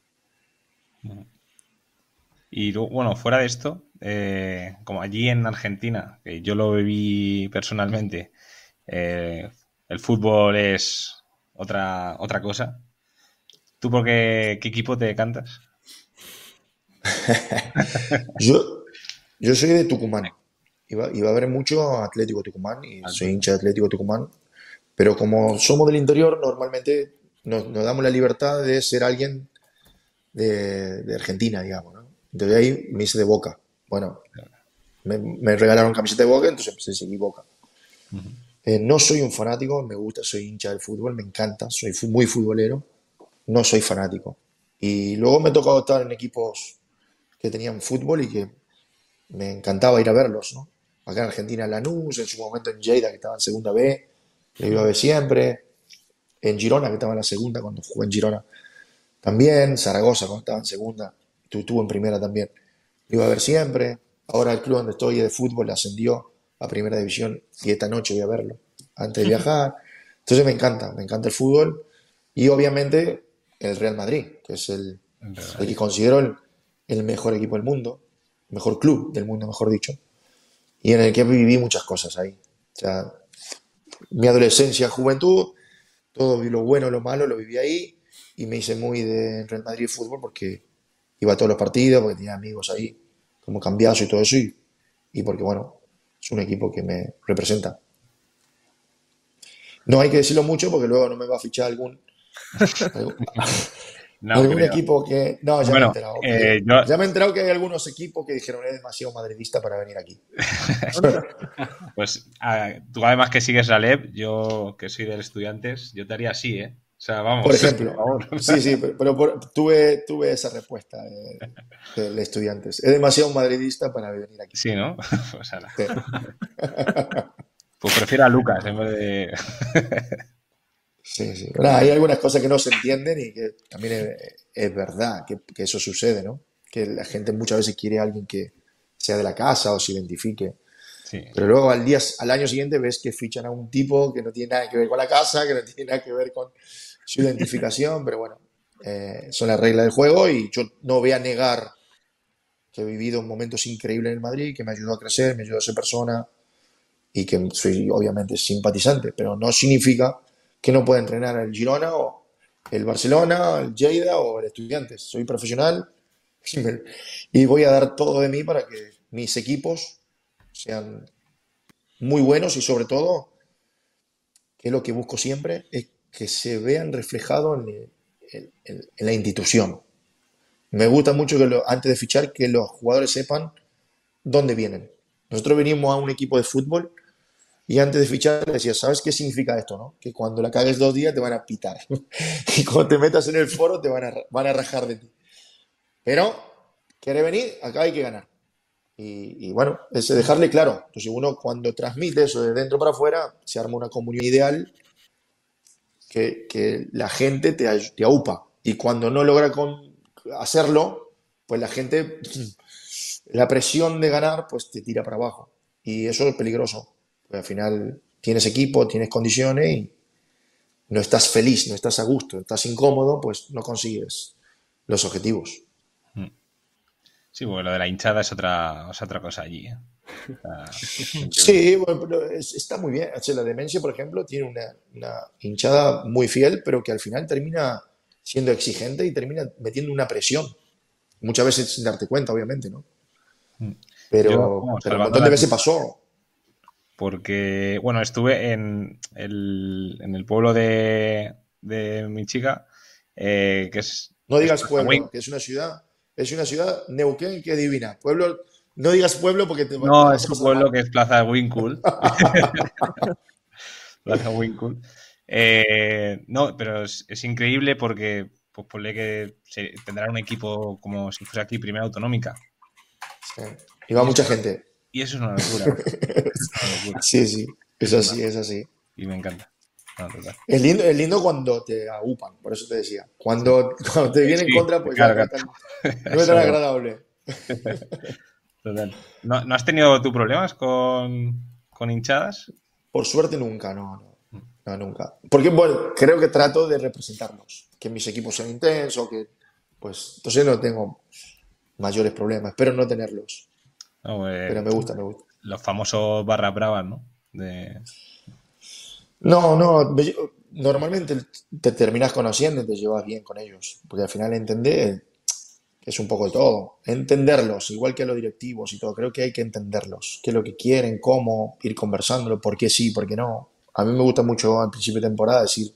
Y luego, bueno, fuera de esto, como allí en Argentina, que yo lo viví personalmente, el fútbol es otra cosa. ¿Tú por qué equipo te decantas? Yo, yo soy de Tucumán. Iba a ver mucho Atlético Tucumán y soy hincha de Atlético Tucumán. Pero como somos del interior, normalmente nos damos la libertad de ser alguien de Argentina, digamos, ¿no? Entonces ahí me hice de Boca. Bueno, me regalaron camiseta de Boca, entonces empecé a seguir Boca. No soy un fanático, me gusta, soy hincha del fútbol, me encanta, soy muy futbolero, no soy fanático. Y luego me tocó estar en equipos que tenían fútbol y que me encantaba ir a verlos, ¿no? Acá en Argentina, Lanús, en su momento en Lleida, que estaba en segunda B, lo iba a ver siempre. En Girona, que estaba en la segunda, cuando jugué en Girona, también. Zaragoza, cuando estaba en segunda, tuvo en primera también. Lo iba a ver siempre. Ahora el club donde estoy de fútbol ascendió a primera división y esta noche voy a verlo antes de viajar. Entonces me encanta el fútbol y obviamente el Real Madrid, que es el que considero el mejor equipo del mundo, mejor club del mundo, mejor dicho, y en el que viví muchas cosas ahí. O sea, mi adolescencia, juventud, todo lo bueno, lo malo, lo viví ahí y me hice muy de Real Madrid fútbol porque iba a todos los partidos, porque tenía amigos ahí, como Cambiaso y todo eso, y porque, bueno, es un equipo que me representa. No hay que decirlo mucho porque luego no me va a fichar algún, No algún creo. equipo que... No, ya me he Bueno, enterado. yo, Ya me he enterado que hay algunos equipos que dijeron es demasiado madridista para venir aquí. pues tú además que sigues la LEP, yo que soy del Estudiantes, yo te haría así, ¿eh? O sea, Por vamos, por ejemplo, favor. sí, sí, pero tuve esa respuesta de estudiantes. Es demasiado madridista para venir aquí. Sí, ¿no? Pues, ala. Sí, Pues prefiero a Lucas en vez de... sí, sí. Bueno, hay algunas cosas que no se entienden y que también es verdad que eso sucede, ¿no? Que la gente muchas veces quiere a alguien que sea de la casa o se identifique. Sí, Pero luego al año siguiente ves que fichan a un tipo que no tiene nada que ver con la casa, que no tiene nada que ver con su identificación, pero bueno, son las reglas del juego y yo no voy a negar que he vivido momentos increíbles en el Madrid, que me ayudó a crecer, me ayudó a ser persona y que soy obviamente simpatizante, pero no significa que no pueda entrenar el Girona o el Barcelona, el Lleida o el Estudiantes. Soy profesional y voy a dar todo de mí para que mis equipos sean muy buenos y sobre todo, que es lo que busco siempre, es que se vean reflejados en la institución. Me gusta mucho que antes de fichar que los jugadores sepan dónde vienen. Nosotros venimos a un equipo de fútbol y antes de fichar le decía, ¿sabes qué significa esto, no? Que cuando la cagues 2 días te van a pitar y cuando te metas en el foro te van a rajar de ti. Pero, ¿quieres venir? Acá hay que ganar. Y bueno, es dejarle claro. Entonces uno cuando transmite eso de dentro para afuera, se arma una comunión ideal que la gente te aupa. Y cuando no logra hacerlo, pues la gente, la presión de ganar, pues te tira para abajo. Y eso es peligroso. Pues al final tienes equipo, tienes condiciones y no estás feliz, no estás a gusto, estás incómodo, pues no consigues los objetivos. sí, porque lo de la hinchada es otra cosa allí, ¿eh? O sea, Sí, bueno, pero está muy bien. O sea, la demencia, por ejemplo, tiene una hinchada muy fiel, pero que al final termina siendo exigente y termina metiendo una presión. Muchas veces sin darte cuenta, obviamente, ¿no? Pero un salvando montón de las veces distancias. pasó. Porque, bueno, estuve en el pueblo de mi chica, que No es digas Plazahuín. pueblo, que es una ciudad, Neuquén, que divina. Pueblo, no digas pueblo porque No, la vas es a un pasar pueblo mal. que es Plaza Winkle. Plaza Winkle. No, pero es increíble porque pues ponle que tendrá un equipo como si fuese aquí Primera Autonómica. Sí. Y va Y eso, mucha gente. y eso es una locura. Es una locura. Sí, sí, es Es una así, es así. Y me encanta. No, total. Es lindo cuando te agupan, por eso te decía. Sí, Cuando te viene en sí, contra, pues ya claro, no claro. es tan, no es tan Eso, agradable. total. ¿No has tenido tú problemas con hinchadas? Por suerte nunca, no, nunca. Porque, bueno, creo que trato de representarlos, que mis equipos son intensos, que, pues, entonces no tengo mayores problemas, espero no tenerlos, No, pero me gusta, me gusta. los famosos barras bravas, ¿no? De... No, no, normalmente te terminas conociendo y te llevas bien con ellos, porque al final entender que es un poco de todo, entenderlos, igual que a los directivos y todo, creo que hay que entenderlos, qué es lo que quieren, cómo, ir conversándolo, por qué sí, por qué no. A mí me gusta mucho al principio de temporada decir,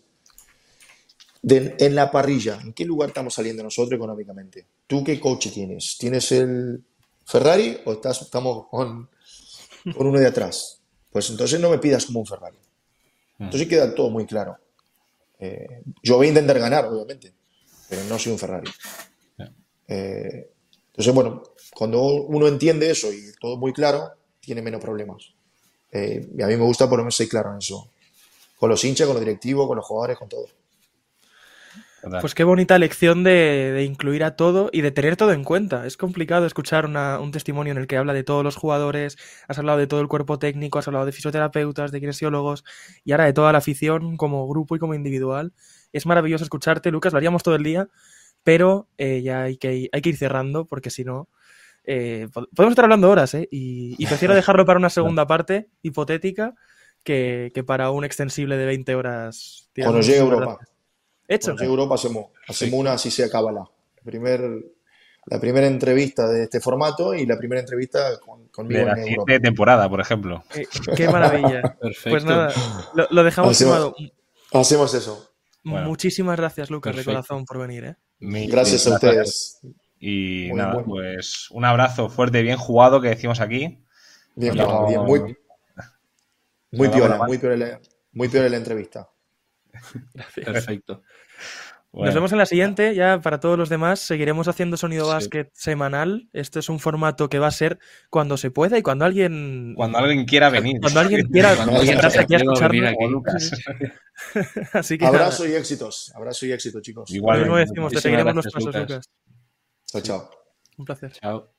en la parrilla, ¿en qué lugar estamos saliendo nosotros económicamente? ¿Tú qué coche tienes? ¿Tienes el Ferrari o estamos con uno de atrás? Pues entonces no me pidas como un Ferrari. Entonces queda todo muy claro. Yo voy a intentar ganar, obviamente, pero no soy un Ferrari. Entonces, bueno, cuando uno entiende eso y todo muy claro, tiene menos problemas. Y a mí me gusta por lo menos ser claro en eso. Con los hinchas, con los directivos, con los jugadores, con todo. Total. Pues qué bonita lección de incluir a todo y de tener todo en cuenta. Es complicado escuchar un testimonio en el que habla de todos los jugadores, has hablado de todo el cuerpo técnico, has hablado de fisioterapeutas, de kinesiólogos y ahora de toda la afición como grupo y como individual. Es maravilloso escucharte, Lucas, lo haríamos todo el día, pero ya hay que ir cerrando porque si no... podemos estar hablando horas, ¿eh? Y prefiero dejarlo para una segunda parte hipotética que para un extensible de 20 horas. Tirando. Cuando llegue a Muchísimas Europa. gracias. Hecho. Cuando llegue a Europa hacemos una así sea cábala. La primera entrevista de este formato y la primera entrevista conmigo De la en siguiente Europa. temporada, por ejemplo. Qué maravilla. Perfecto. Pues nada, lo dejamos firmado. Hacemos eso. Bueno. Muchísimas gracias, Lucas, Perfecto. de corazón, por venir, ¿eh? Gracias a ustedes. Y Muy nada, bueno. pues un abrazo fuerte, bien jugado, que decimos aquí. Bien, Nos jugado, bien, damos- muy nos damos la piola, muy piola la entrevista. Gracias. Perfecto. Bueno, Nos vemos en la siguiente. Ya para todos los demás, seguiremos haciendo Sonido Sí. Básquet semanal. Este es un formato que va a ser cuando se pueda y cuando alguien cuando alguien quiera venir. Cuando alguien quiera Cuando sentarse aquí a quiero venir escucharnos. aquí. O Lucas. Así que Abrazo y éxitos. Abrazo y éxitos, chicos. nada, Igual. lo mismo decimos, te Muchísimas seguiremos los gracias, pasos, Lucas. Lucas. Chao, chao. Un placer. Chao.